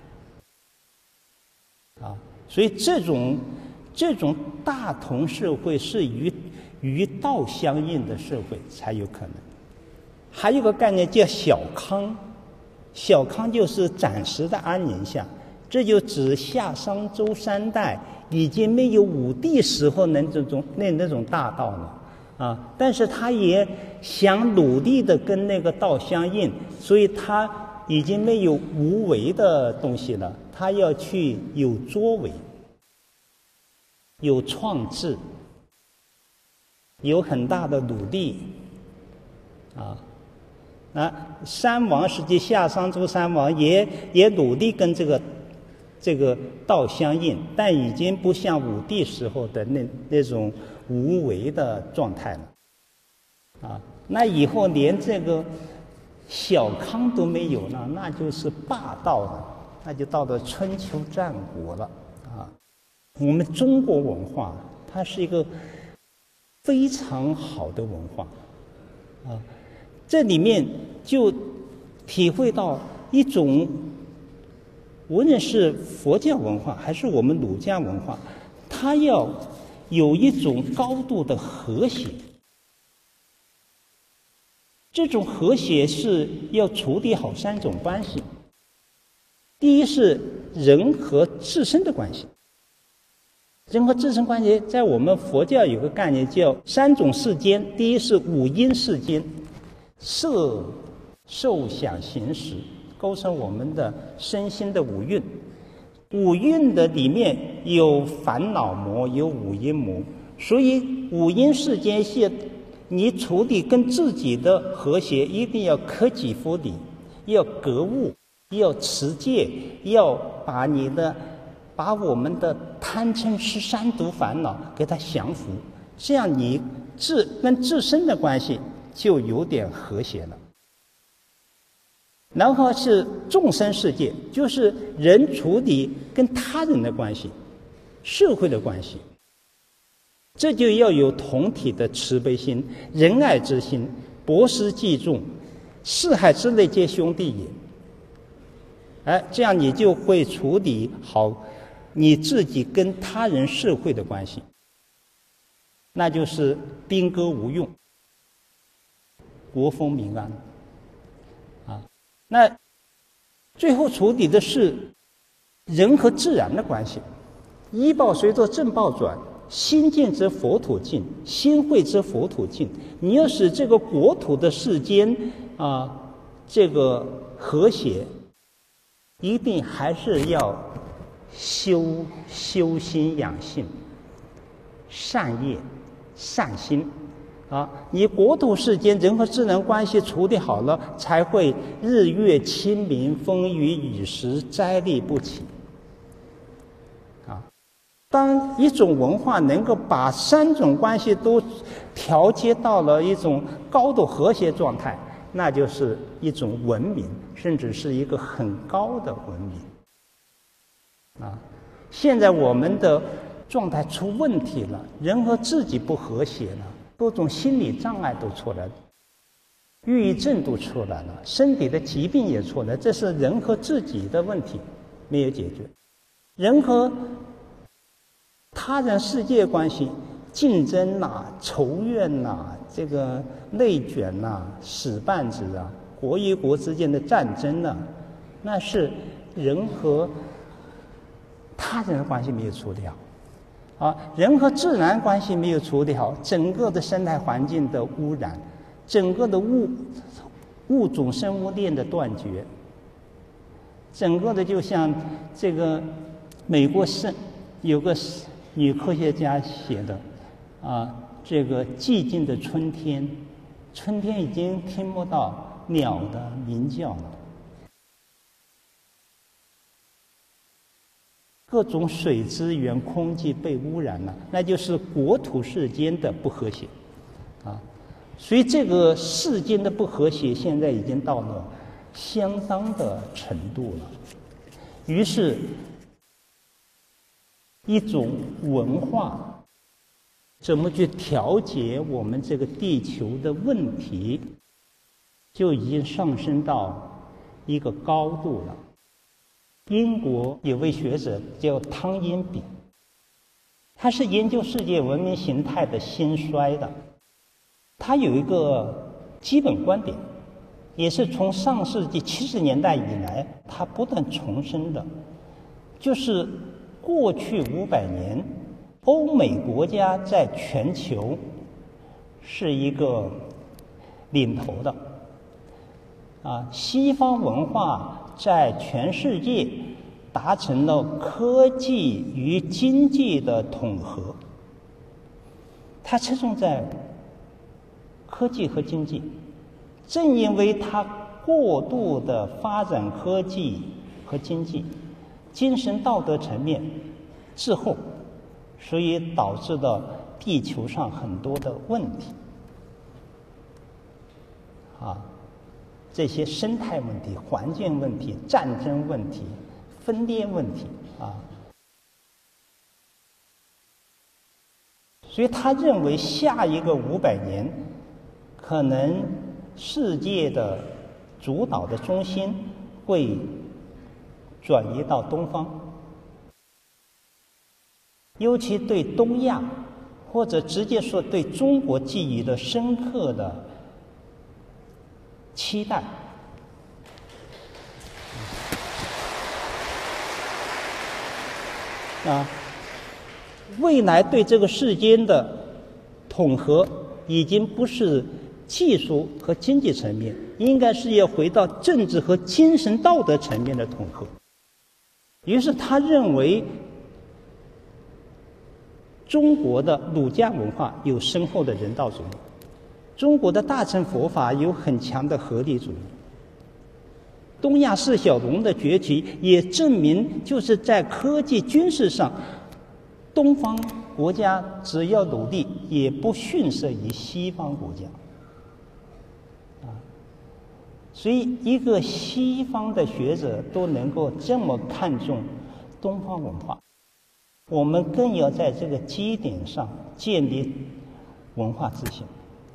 [SPEAKER 1] 啊。所以这种这种大同社会是与与道相应的社会才有可能。还有个概念叫小康，小康就是暂时的安宁下，这就指夏商周三代已经没有武帝时候那种那那种大道了啊，但是他也想努力的跟那个道相应，所以他已经没有无为的东西了，他要去有作为、有创制、有很大的努力啊。啊，三王实际夏商周三王也也努力跟这个这个道相应，但已经不像武帝时候的那那种无为的状态了。啊，那以后连这个小康都没有了，那就是霸道了，那就到了春秋战国了啊。我们中国文化它是一个非常好的文化啊。这里面就体会到一种，无论是佛教文化还是我们儒家文化，它要有一种高度的和谐。这种和谐是要处理好三种关系。第一是人和自身的关系。人和自身关系在我们佛教有个概念叫三种世间。第一是五阴世间，色、受、想、行、识，构成我们的身心的五蕴。五蕴的里面有烦恼魔，有五阴魔，所以五阴世间是你处理跟自己的和谐，一定要克己复礼，要格物，要持戒，要把你的把我们的贪嗔痴三毒烦恼给它降服，这样你自跟自身的关系就有点和谐了。然后是众生世界，就是人处理跟他人的关系、社会的关系，这就要有同体的慈悲心、仁爱之心，博施济众，四海之内皆兄弟也。哎，这样你就会处理好你自己跟他人社会的关系，那就是兵戈无用，国风民安啊。那最后处理的是人和自然的关系，医报随着正报转，心静则佛土静，心慧则佛土静。你要使这个国土的世间啊，这个和谐，一定还是要修修心养性，善业善心啊！你国土世间人和自然关系处理好了，才会日月清明，风雨雨时，灾厉不起啊！当一种文化能够把三种关系都调节到了一种高度和谐状态，那就是一种文明，甚至是一个很高的文明啊！现在我们的状态出问题了，人和自己不和谐了，各种心理障碍都出来了，抑郁症都出来了，身体的疾病也出来，这是人和自己的问题没有解决。人和他人世界关系，竞争呐、仇怨呐、这个内卷呐、使绊子啊，国与国之间的战争呐、那是人和他人的关系没有处理好啊，人和自然关系没有处理好，整个的生态环境的污染，整个的物物种生物链的断绝，整个的就像这个美国生有个女科学家写的啊，这个寂静的春天，春天已经听不到鸟的鸣叫了，各种水资源、空气被污染了，那就是国土世间的不和谐啊。所以这个世间的不和谐现在已经到了相当的程度了。于是，一种文化怎么去调节我们这个地球的问题，就已经上升到一个高度了。英国有位学者叫汤因比，他是研究世界文明形态的兴衰的。他有一个基本观点，也是从上世纪七十年代以来他不断重申的，就是过去五百年，欧美国家在全球是一个领头的，啊，西方文化在全世界达成了科技与经济的统合。它侧重在科技和经济，正因为它过度的发展科技和经济，精神道德层面滞后，所以导致了地球上很多的问题啊，这些生态问题、环境问题、战争问题、分裂问题啊。所以他认为下一个五百年，可能世界的主导的中心会转移到东方，尤其对东亚，或者直接说对中国寄予了深刻的期待。啊，未来对这个世间的统合已经不是技术和经济层面，应该是要回到政治和精神道德层面的统合。于是他认为中国的儒家文化有深厚的人道主义，中国的大乘佛法有很强的合理主义。东亚四小龙的崛起也证明，就是在科技军事上，东方国家只要努力，也不逊色于西方国家。所以一个西方的学者都能够这么看重东方文化，我们更要在这个基点上建立文化自信。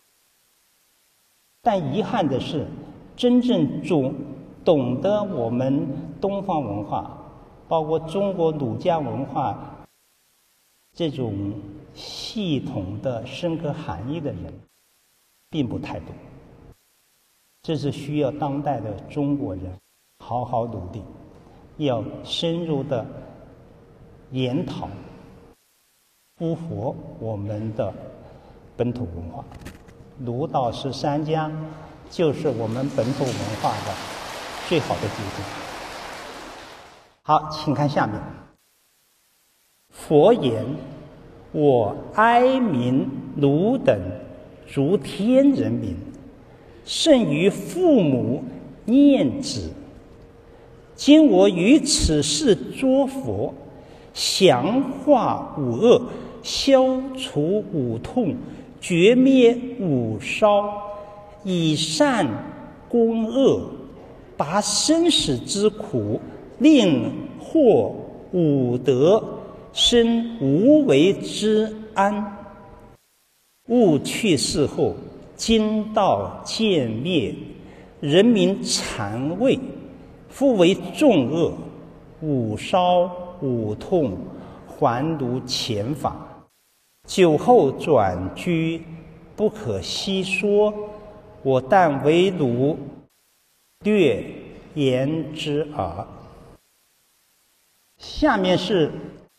[SPEAKER 1] 但遗憾的是，真正懂懂得我们东方文化，包括中国儒家文化这种系统的深刻含义的人并不太多。这是需要当代的中国人好好努力，要深入的研讨复活我们的本土文化。儒道十三家就是我们本土文化的最好的结晶。好，请看下面。佛言：我哀悯汝等诸天人民，甚于父母念子。今我于此世作佛，降化五恶，消除五痛，绝灭五烧，以善攻恶，拔生死之苦，令获五德，生无为之安。吾去世后，经道渐灭，人民禅位，复为众恶，五烧五痛，还如前法。酒后转居，不可悉说，我但为汝略言之耳。下面是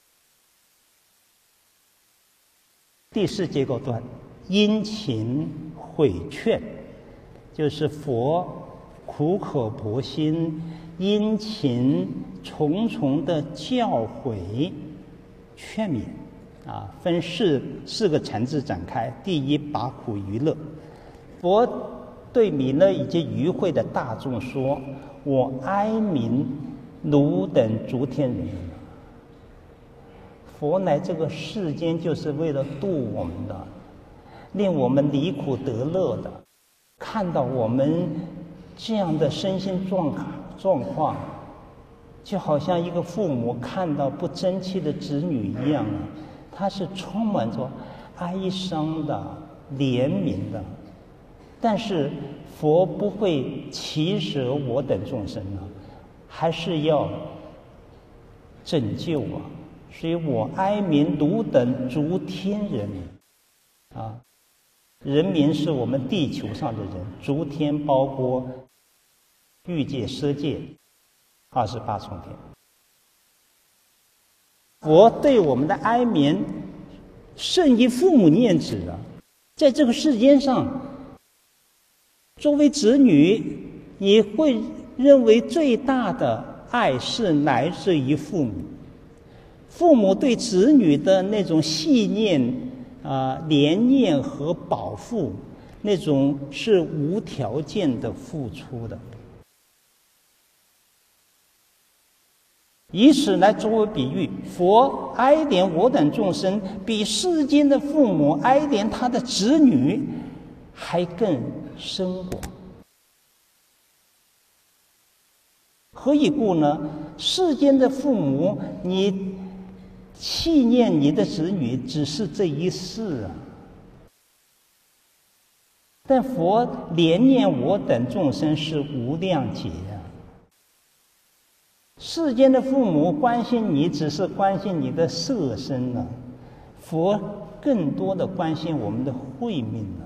[SPEAKER 1] 第四结构段，殷勤毁劝，就是佛苦口婆心、殷勤重重的教诲劝勉啊，分四四个层次展开。第一，拔苦娱乐。佛对弥勒以及与会的大众说：“我哀悯汝等诸天人。”佛来这个世间就是为了度我们的，令我们离苦得乐的。看到我们这样的身心状状况，就好像一个父母看到不争气的子女一样啊，他是充满着哀伤的、怜悯的。但是佛不会弃舍我等众生啊，还是要拯救啊。所以我哀悯汝等诸天人民啊，人民是我们地球上的人，诸天包括欲界、色界、二十八重天。佛对我们的哀悯胜于父母念子啊！在这个世间上，作为子女，你会认为最大的爱是来自于父母。父母对子女的那种细念啊、怜念和保护，那种是无条件的付出的。以此来作为比喻，佛哀怜我等众生，比世间的父母哀怜他的子女还更深广。何以故呢？世间的父母，你纪念你的子女只是这一世啊，但佛怜念我等众生是无量劫啊。世间的父母关心你只是关心你的色身啊，佛更多的关心我们的慧命啊。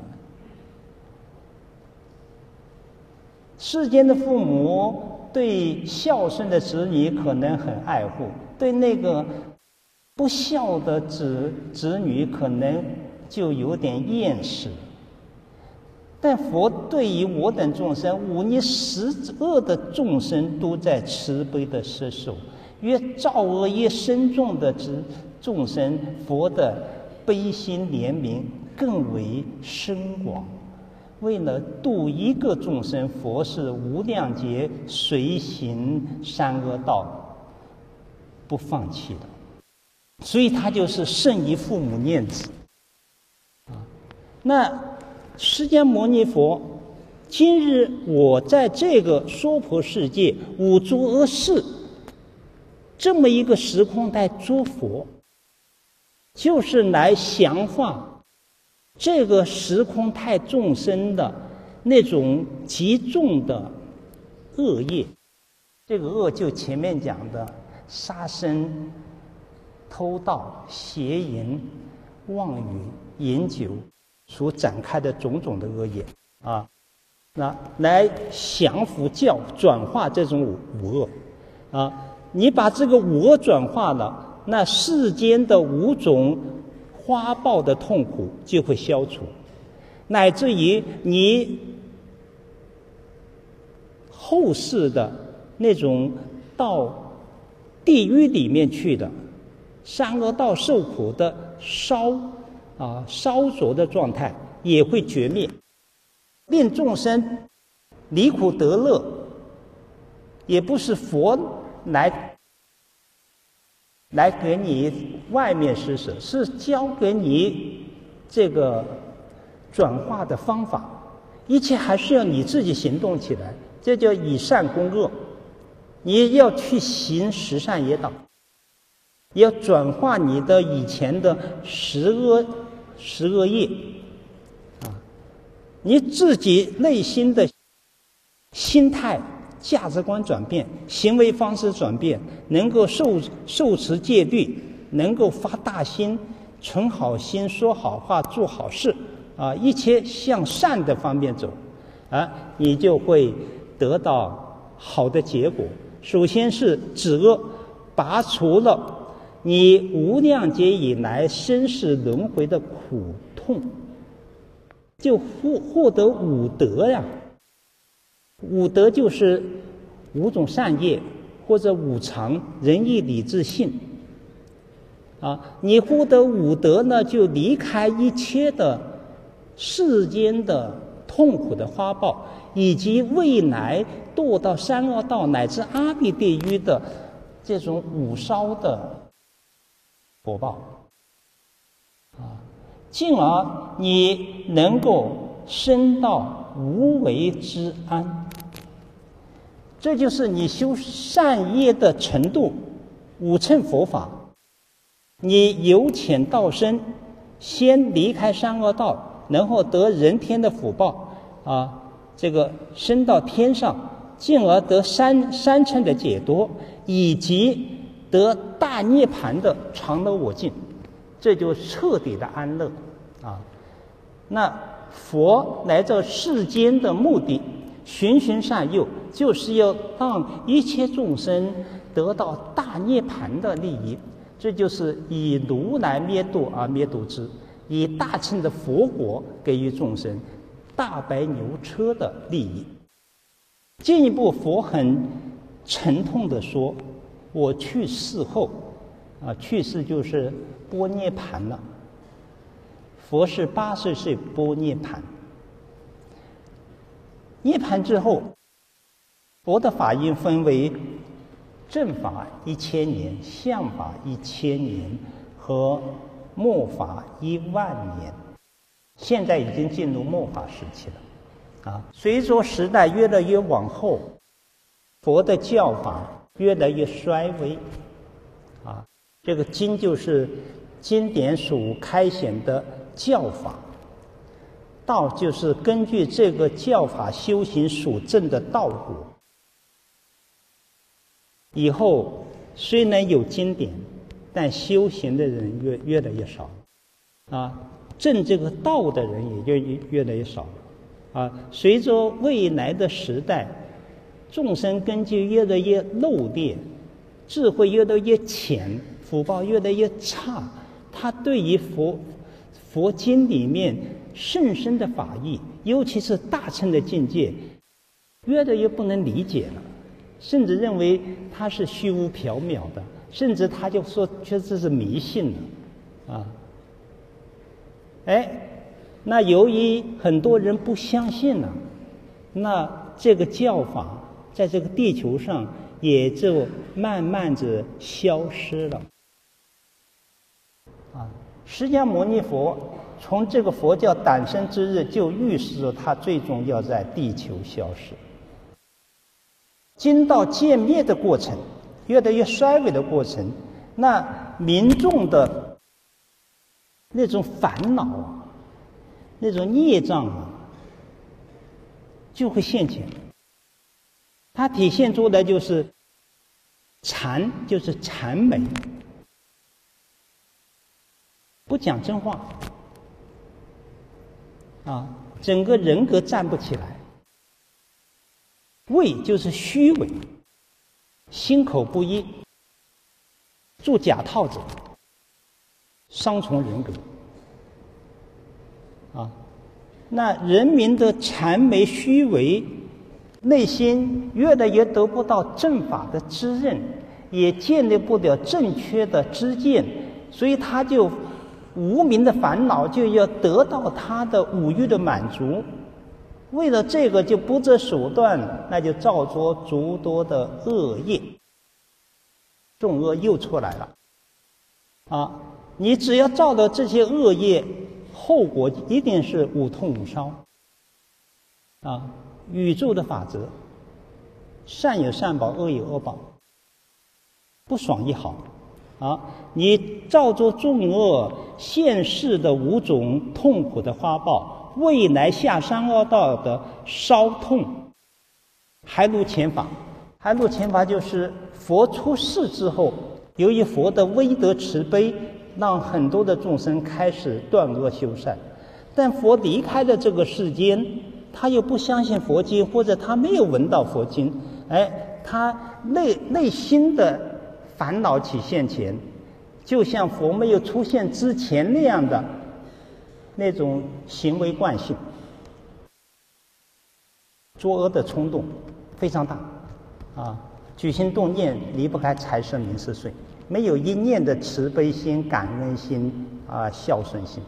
[SPEAKER 1] 世间的父母对孝顺的子女可能很爱护，对那个不孝的子子女可能就有点厌世。但佛对于我等众生，五逆十恶的众生，都在慈悲的摄受。越造恶越深重的众生，佛的悲心怜悯更为深广。为了度一个众生，佛是无量劫随行三恶道，不放弃的。所以他就是胜于父母念子啊。那释迦牟尼佛，今日我在这个娑婆世界五诸恶世这么一个时空来做佛，就是来降化这个时空态众生的那种极重的恶业。这个恶就前面讲的杀生、偷盗、邪淫、妄语、饮酒所展开的种种的恶业啊，那来降伏教转化这种五五恶啊。你把这个五恶转化了，那世间的五种花报的痛苦就会消除，乃至于你后世的那种到地狱里面去的三恶道受苦的烧啊烧灼的状态也会绝灭，令众生离苦得乐，也不是佛来来给你外面施舍，是教给你这个转化的方法，一切还是要你自己行动起来，这叫以善攻恶。你要去行十善业道，要转化你的以前的十恶十恶业啊，你自己内心的心态价值观转变，行为方式转变，能够受受持戒律，能够发大心，存好心，说好话，做好事啊，一切向善的方面走啊，你就会得到好的结果。首先是止恶，拔除了你无量劫以来生死轮回的苦痛，就获获得五德呀。五德就是五种善业，或者五常：仁义礼智信啊，你获得五德呢，就离开一切的世间的痛苦的花报，以及未来堕到三恶道乃至阿鼻地狱的这种五烧的果报啊，进而你能够升到无为之安。这就是你修善业的程度。五乘佛法，你由浅到深，先离开三恶道，然后得人天的福报啊，这个升到天上，进而得三三乘的解脱，以及得大涅槃的常乐我净，这就彻底的安乐啊。那佛来这世间的目的，循循善诱，就是要让一切众生得到大涅槃的利益，这就是以如来灭度而灭度之，以大乘的佛国给予众生大白牛车的利益。进一步，佛很沉痛地说：“我去世后，啊，去世就是般涅槃了。佛是八十岁般涅槃，涅槃之后，佛的法音分为正法一千年、相法一千年和末法一万年。现在已经进入末法时期了，啊，随着时代越来越往后，佛的教法越来越衰微，啊，这个经就是经典所开显的教法，道就是根据这个教法修行所证的道果。以后虽然有经典，但修行的人越越来越少，啊，证这个道的人也就越来越少，啊，随着未来的时代，众生根基越来越漏劣，智慧越来越浅，福报越来越差，他对于佛佛经里面甚深的法义，尤其是大乘的境界，越来越不能理解了。甚至认为它是虚无缥缈的，甚至他就说这是迷信了，啊，哎，那由于很多人不相信了，那这个教法在这个地球上也就慢慢的消失了，啊，释迦牟尼佛从这个佛教诞生之日就预示着他最终要在地球消失。经道渐灭的过程，越来越衰微的过程，那民众的那种烦恼啊，那种孽障啊，就会现前。它体现出来就是谄，就是谄媚，不讲真话啊，整个人格站不起来。伪就是虚伪，心口不一，做假套子，双重人格啊。那人民的谄媚虚伪，内心越来越得不到正法的滋润，也建立不了正确的知见，所以他就无名的烦恼就要得到他的五欲的满足。为了这个就不择手段，那就造作诸多的恶业，众恶又出来了啊！你只要造了这些恶业，后果一定是五痛五烧啊！宇宙的法则，善有善报，恶有恶报，不爽也好啊！你造作众恶，现世的五种痛苦的花报，未来下三恶道的烧痛，还入前法。还入前法就是佛出世之后，由于佛的威德慈悲，让很多的众生开始断恶修善。但佛离开了这个世间，他又不相信佛经，或者他没有闻到佛经，哎，他内内心的烦恼起现前，就像佛没有出现之前那样的那种行为惯性，作恶的冲动非常大啊！举心动念离不开财色名食睡， 没有一念的慈悲心、感恩心啊、孝顺心。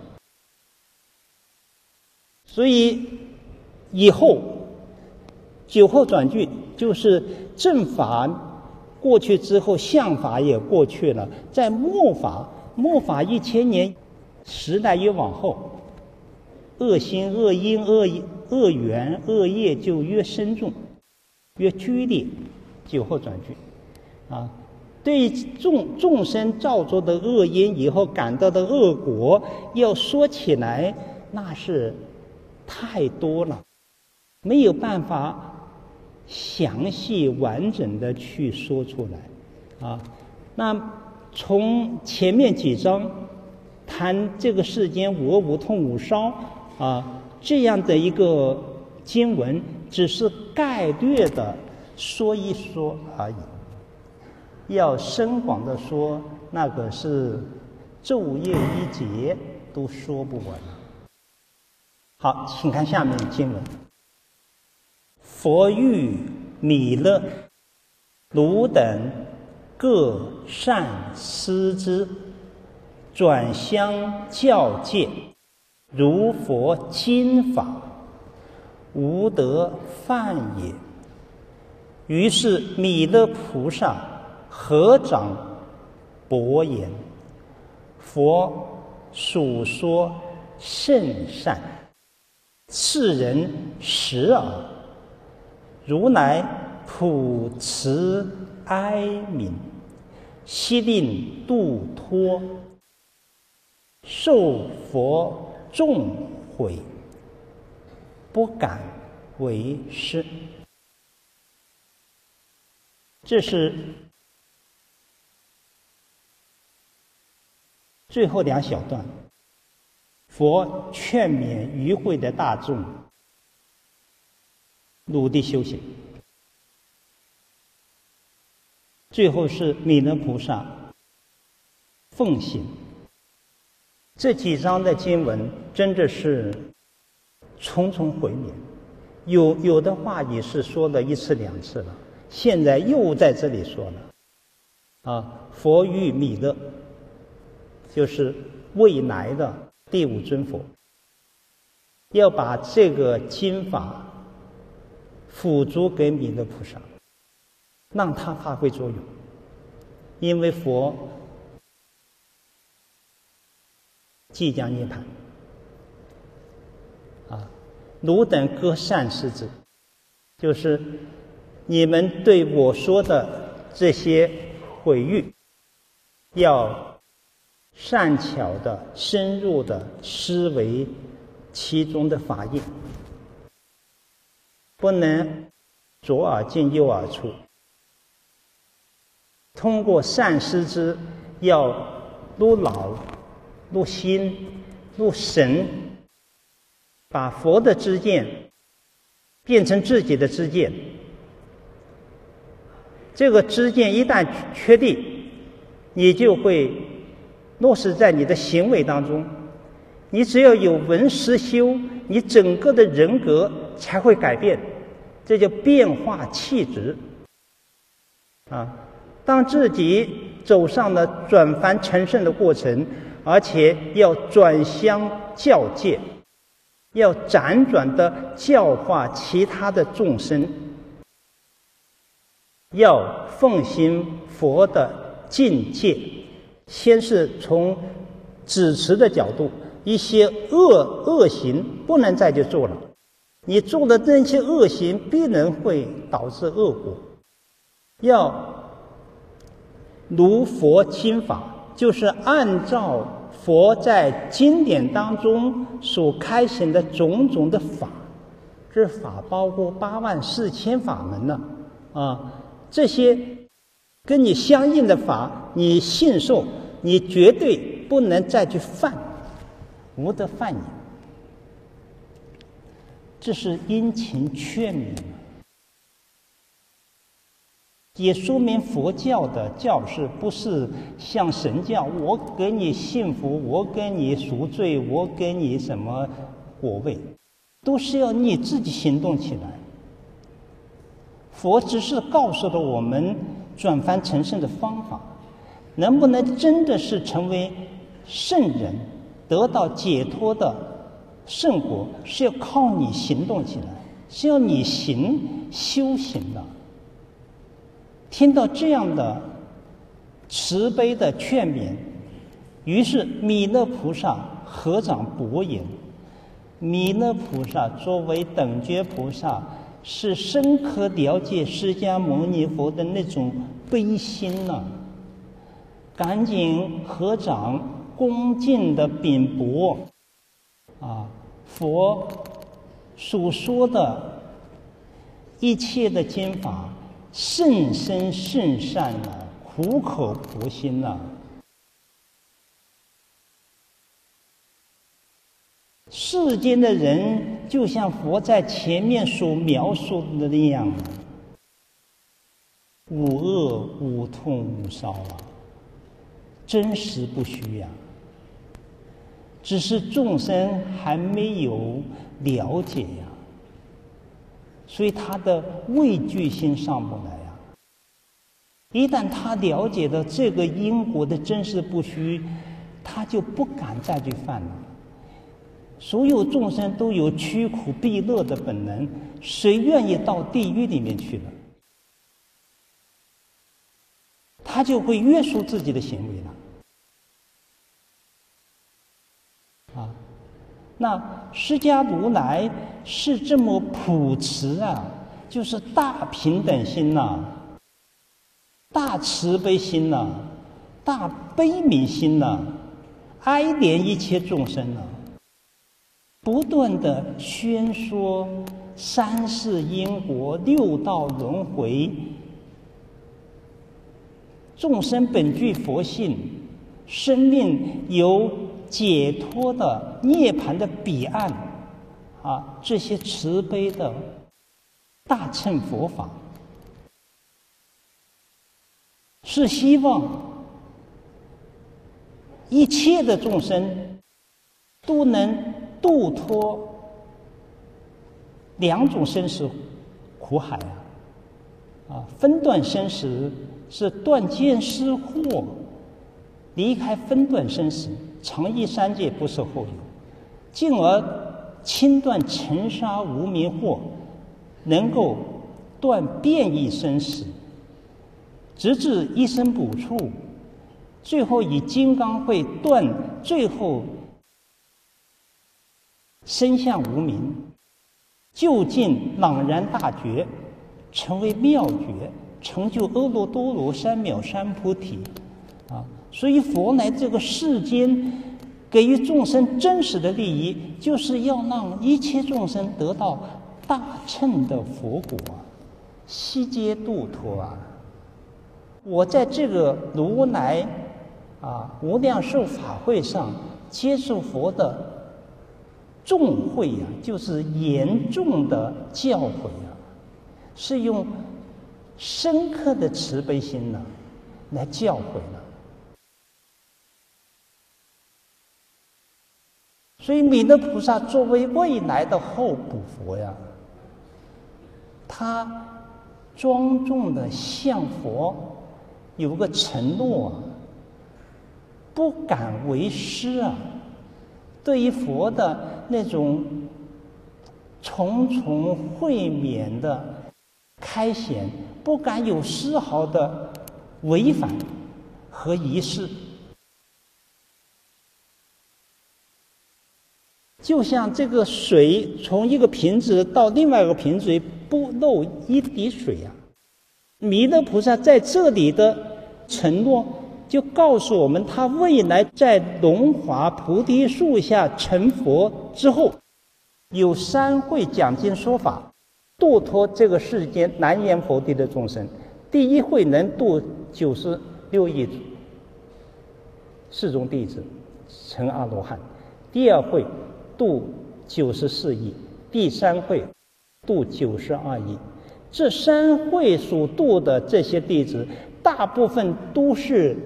[SPEAKER 1] 所以以后酒后转句就是正法过去之后，相法也过去了，在末法，末法一千年时代越往后，恶心、恶因、恶恶缘、恶业就越深重、越剧烈。酒后转句啊，对众众生造作的恶因以后感到的恶果，要说起来那是太多了，没有办法详细完整的去说出来啊。那从前面几章谈这个世间无恶无痛无烧啊，这样的一个经文，只是概略的说一说而已。要深广的说，那个是昼夜一节都说不完了。好，请看下面经文：佛欲弥勒、汝等各善思之，转相教戒，如佛经法，无得犯也。于是弥勒菩萨合掌薄言：佛属说甚善，世人识耳。如来普慈哀悯，悉令度脱，受佛众悔，不敢为师。这是最后两小段，佛劝勉与会的大众努力修行。最后是弥勒菩萨奉行。这几章的经文真的是重重回勉，有有的话也是说了一次两次了，现在又在这里说了啊。佛与弥勒就是未来的第五尊佛，要把这个经法辅助给弥勒菩萨，让他发挥作用。因为佛即将涅槃啊，汝等各善思之，就是你们对我说的这些毁誉，要善巧的、深入的思维其中的法义，不能左耳进右耳出。通过善思之，要入脑、入心、入神，把佛的知见变成自己的知见。这个知见一旦确立，你就会落实在你的行为当中。你只要有闻思修，你整个的人格才会改变，这叫变化气质啊。当自己走上了转凡成圣的过程，而且要转相教戒，要辗转的教化其他的众生，要奉行佛的境界。先是从止持的角度，一些恶恶行不能再去做了，你做的这些恶行必然会导致恶果。要如佛经法，就是按照佛在经典当中所开显的种种的法，这法包括八万四千法门呢啊，这些跟你相应的法，你信受，你绝对不能再去犯，无得犯也。这是殷勤劝勉，也说明佛教的教士不是像神教，我给你幸福，我给你赎罪，我给你什么果位，都是要你自己行动起来。佛只是告诉了我们转凡成圣的方法， 能不能真的是成为圣人，得到解脱的圣果，是要靠你行动起来，是要你行修行的。听到这样的慈悲的劝勉，于是弥勒菩萨合掌薄言。弥勒菩萨作为等觉菩萨，是深刻了解释迦牟尼佛的那种悲心呢、啊，赶紧合掌恭敬的禀薄啊，佛所说的一切的经法甚深甚善啊，苦口婆心啊。世间的人就像佛在前面所描述的那样，无恶无痛无烧啊，真实不虚呀、啊。只是众生还没有了解呀、啊，所以他的畏惧心上不来呀、啊。一旦他了解了这个因果的真实不虚，他就不敢再去犯了。所有众生都有趋苦避乐的本能，谁愿意到地狱里面去了？他就会约束自己的行为了。啊，那释迦如来是这么朴慈啊，就是大平等心呐、啊，大慈悲心呐、啊，大悲悯心呐、啊，哀怜一切众生呐、啊。不断的宣说三世因果、六道轮回，众生本具佛性，生命有解脱的涅槃的彼岸啊，这些慈悲的大乘佛法，是希望一切的众生都能度脱两种生死苦海啊！啊，分段生死是断见思惑，离开分段生死，常依三界不受后有，进而清断尘沙无明惑，能够断变异生死，直至一生补处，最后以金刚会断最后身相无明，究竟朗然大觉，成为妙觉，成就阿耨多罗三藐三菩提啊！所以佛来这个世间，给予众生真实的利益，就是要让一切众生得到大乘的佛果，悉皆度脱啊！我在这个如来啊无量寿法会上接受佛的重会呀、啊，就是严重的教诲啊，是用深刻的慈悲心呢、啊、来教诲了。所以弥勒菩萨作为未来的候补佛呀，他庄重的向佛有个承诺啊，不敢为师啊。对于佛的那种重重会勉的开显，不敢有丝毫的违反和仪式，就像这个水从一个瓶子到另外一个瓶子不漏一滴水啊。弥勒菩萨在这里的承诺就告诉我们，他未来在龙华菩提树下成佛之后，有三会讲经说法，度脱这个世间难言佛地的众生。第一会能度九十六亿世宗弟子成阿罗汉，第二会度九十四亿，第三会度九十二亿。这三会所度的这些弟子，大部分都是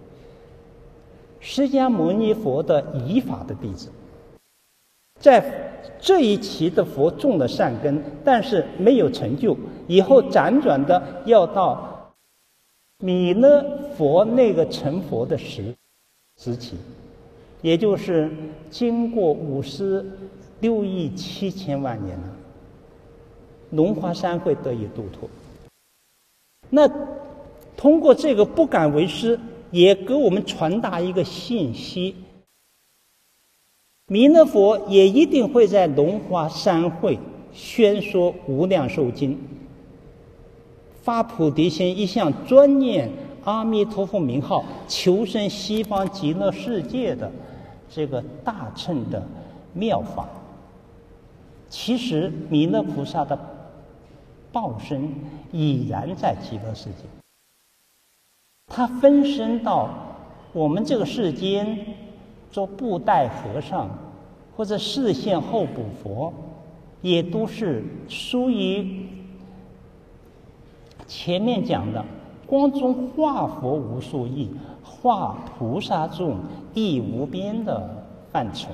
[SPEAKER 1] 释迦牟尼佛的遗法的弟子。在这一期的佛种了善根，但是没有成就，以后辗转的要到弥勒佛那个成佛的时时期，也就是经过五十六亿七千万年了，龙华三会得以度脱。那通过这个不敢为师，也给我们传达一个信息：弥勒佛也一定会在龙华三会宣说无量寿经，发菩提心，一向专念阿弥陀佛名号，求生西方极乐世界的这个大乘的妙法。其实弥勒菩萨的报身已然在极乐世界，他分身到我们这个世间做布袋和尚或者示现候补佛，也都是属于前面讲的光中化佛无数亿，化菩萨众亦无边的范畴。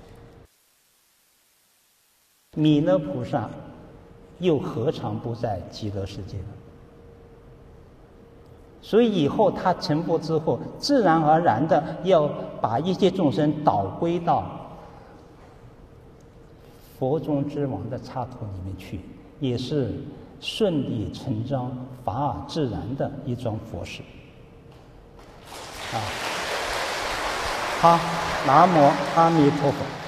[SPEAKER 1] 弥勒菩萨又何尝不在极乐世界呢？所以以后他成佛之后，自然而然的要把一切众生导归到佛中之王的刹土里面去，也是顺理成章、法尔自然的一桩佛事。啊，好，南无阿弥陀佛。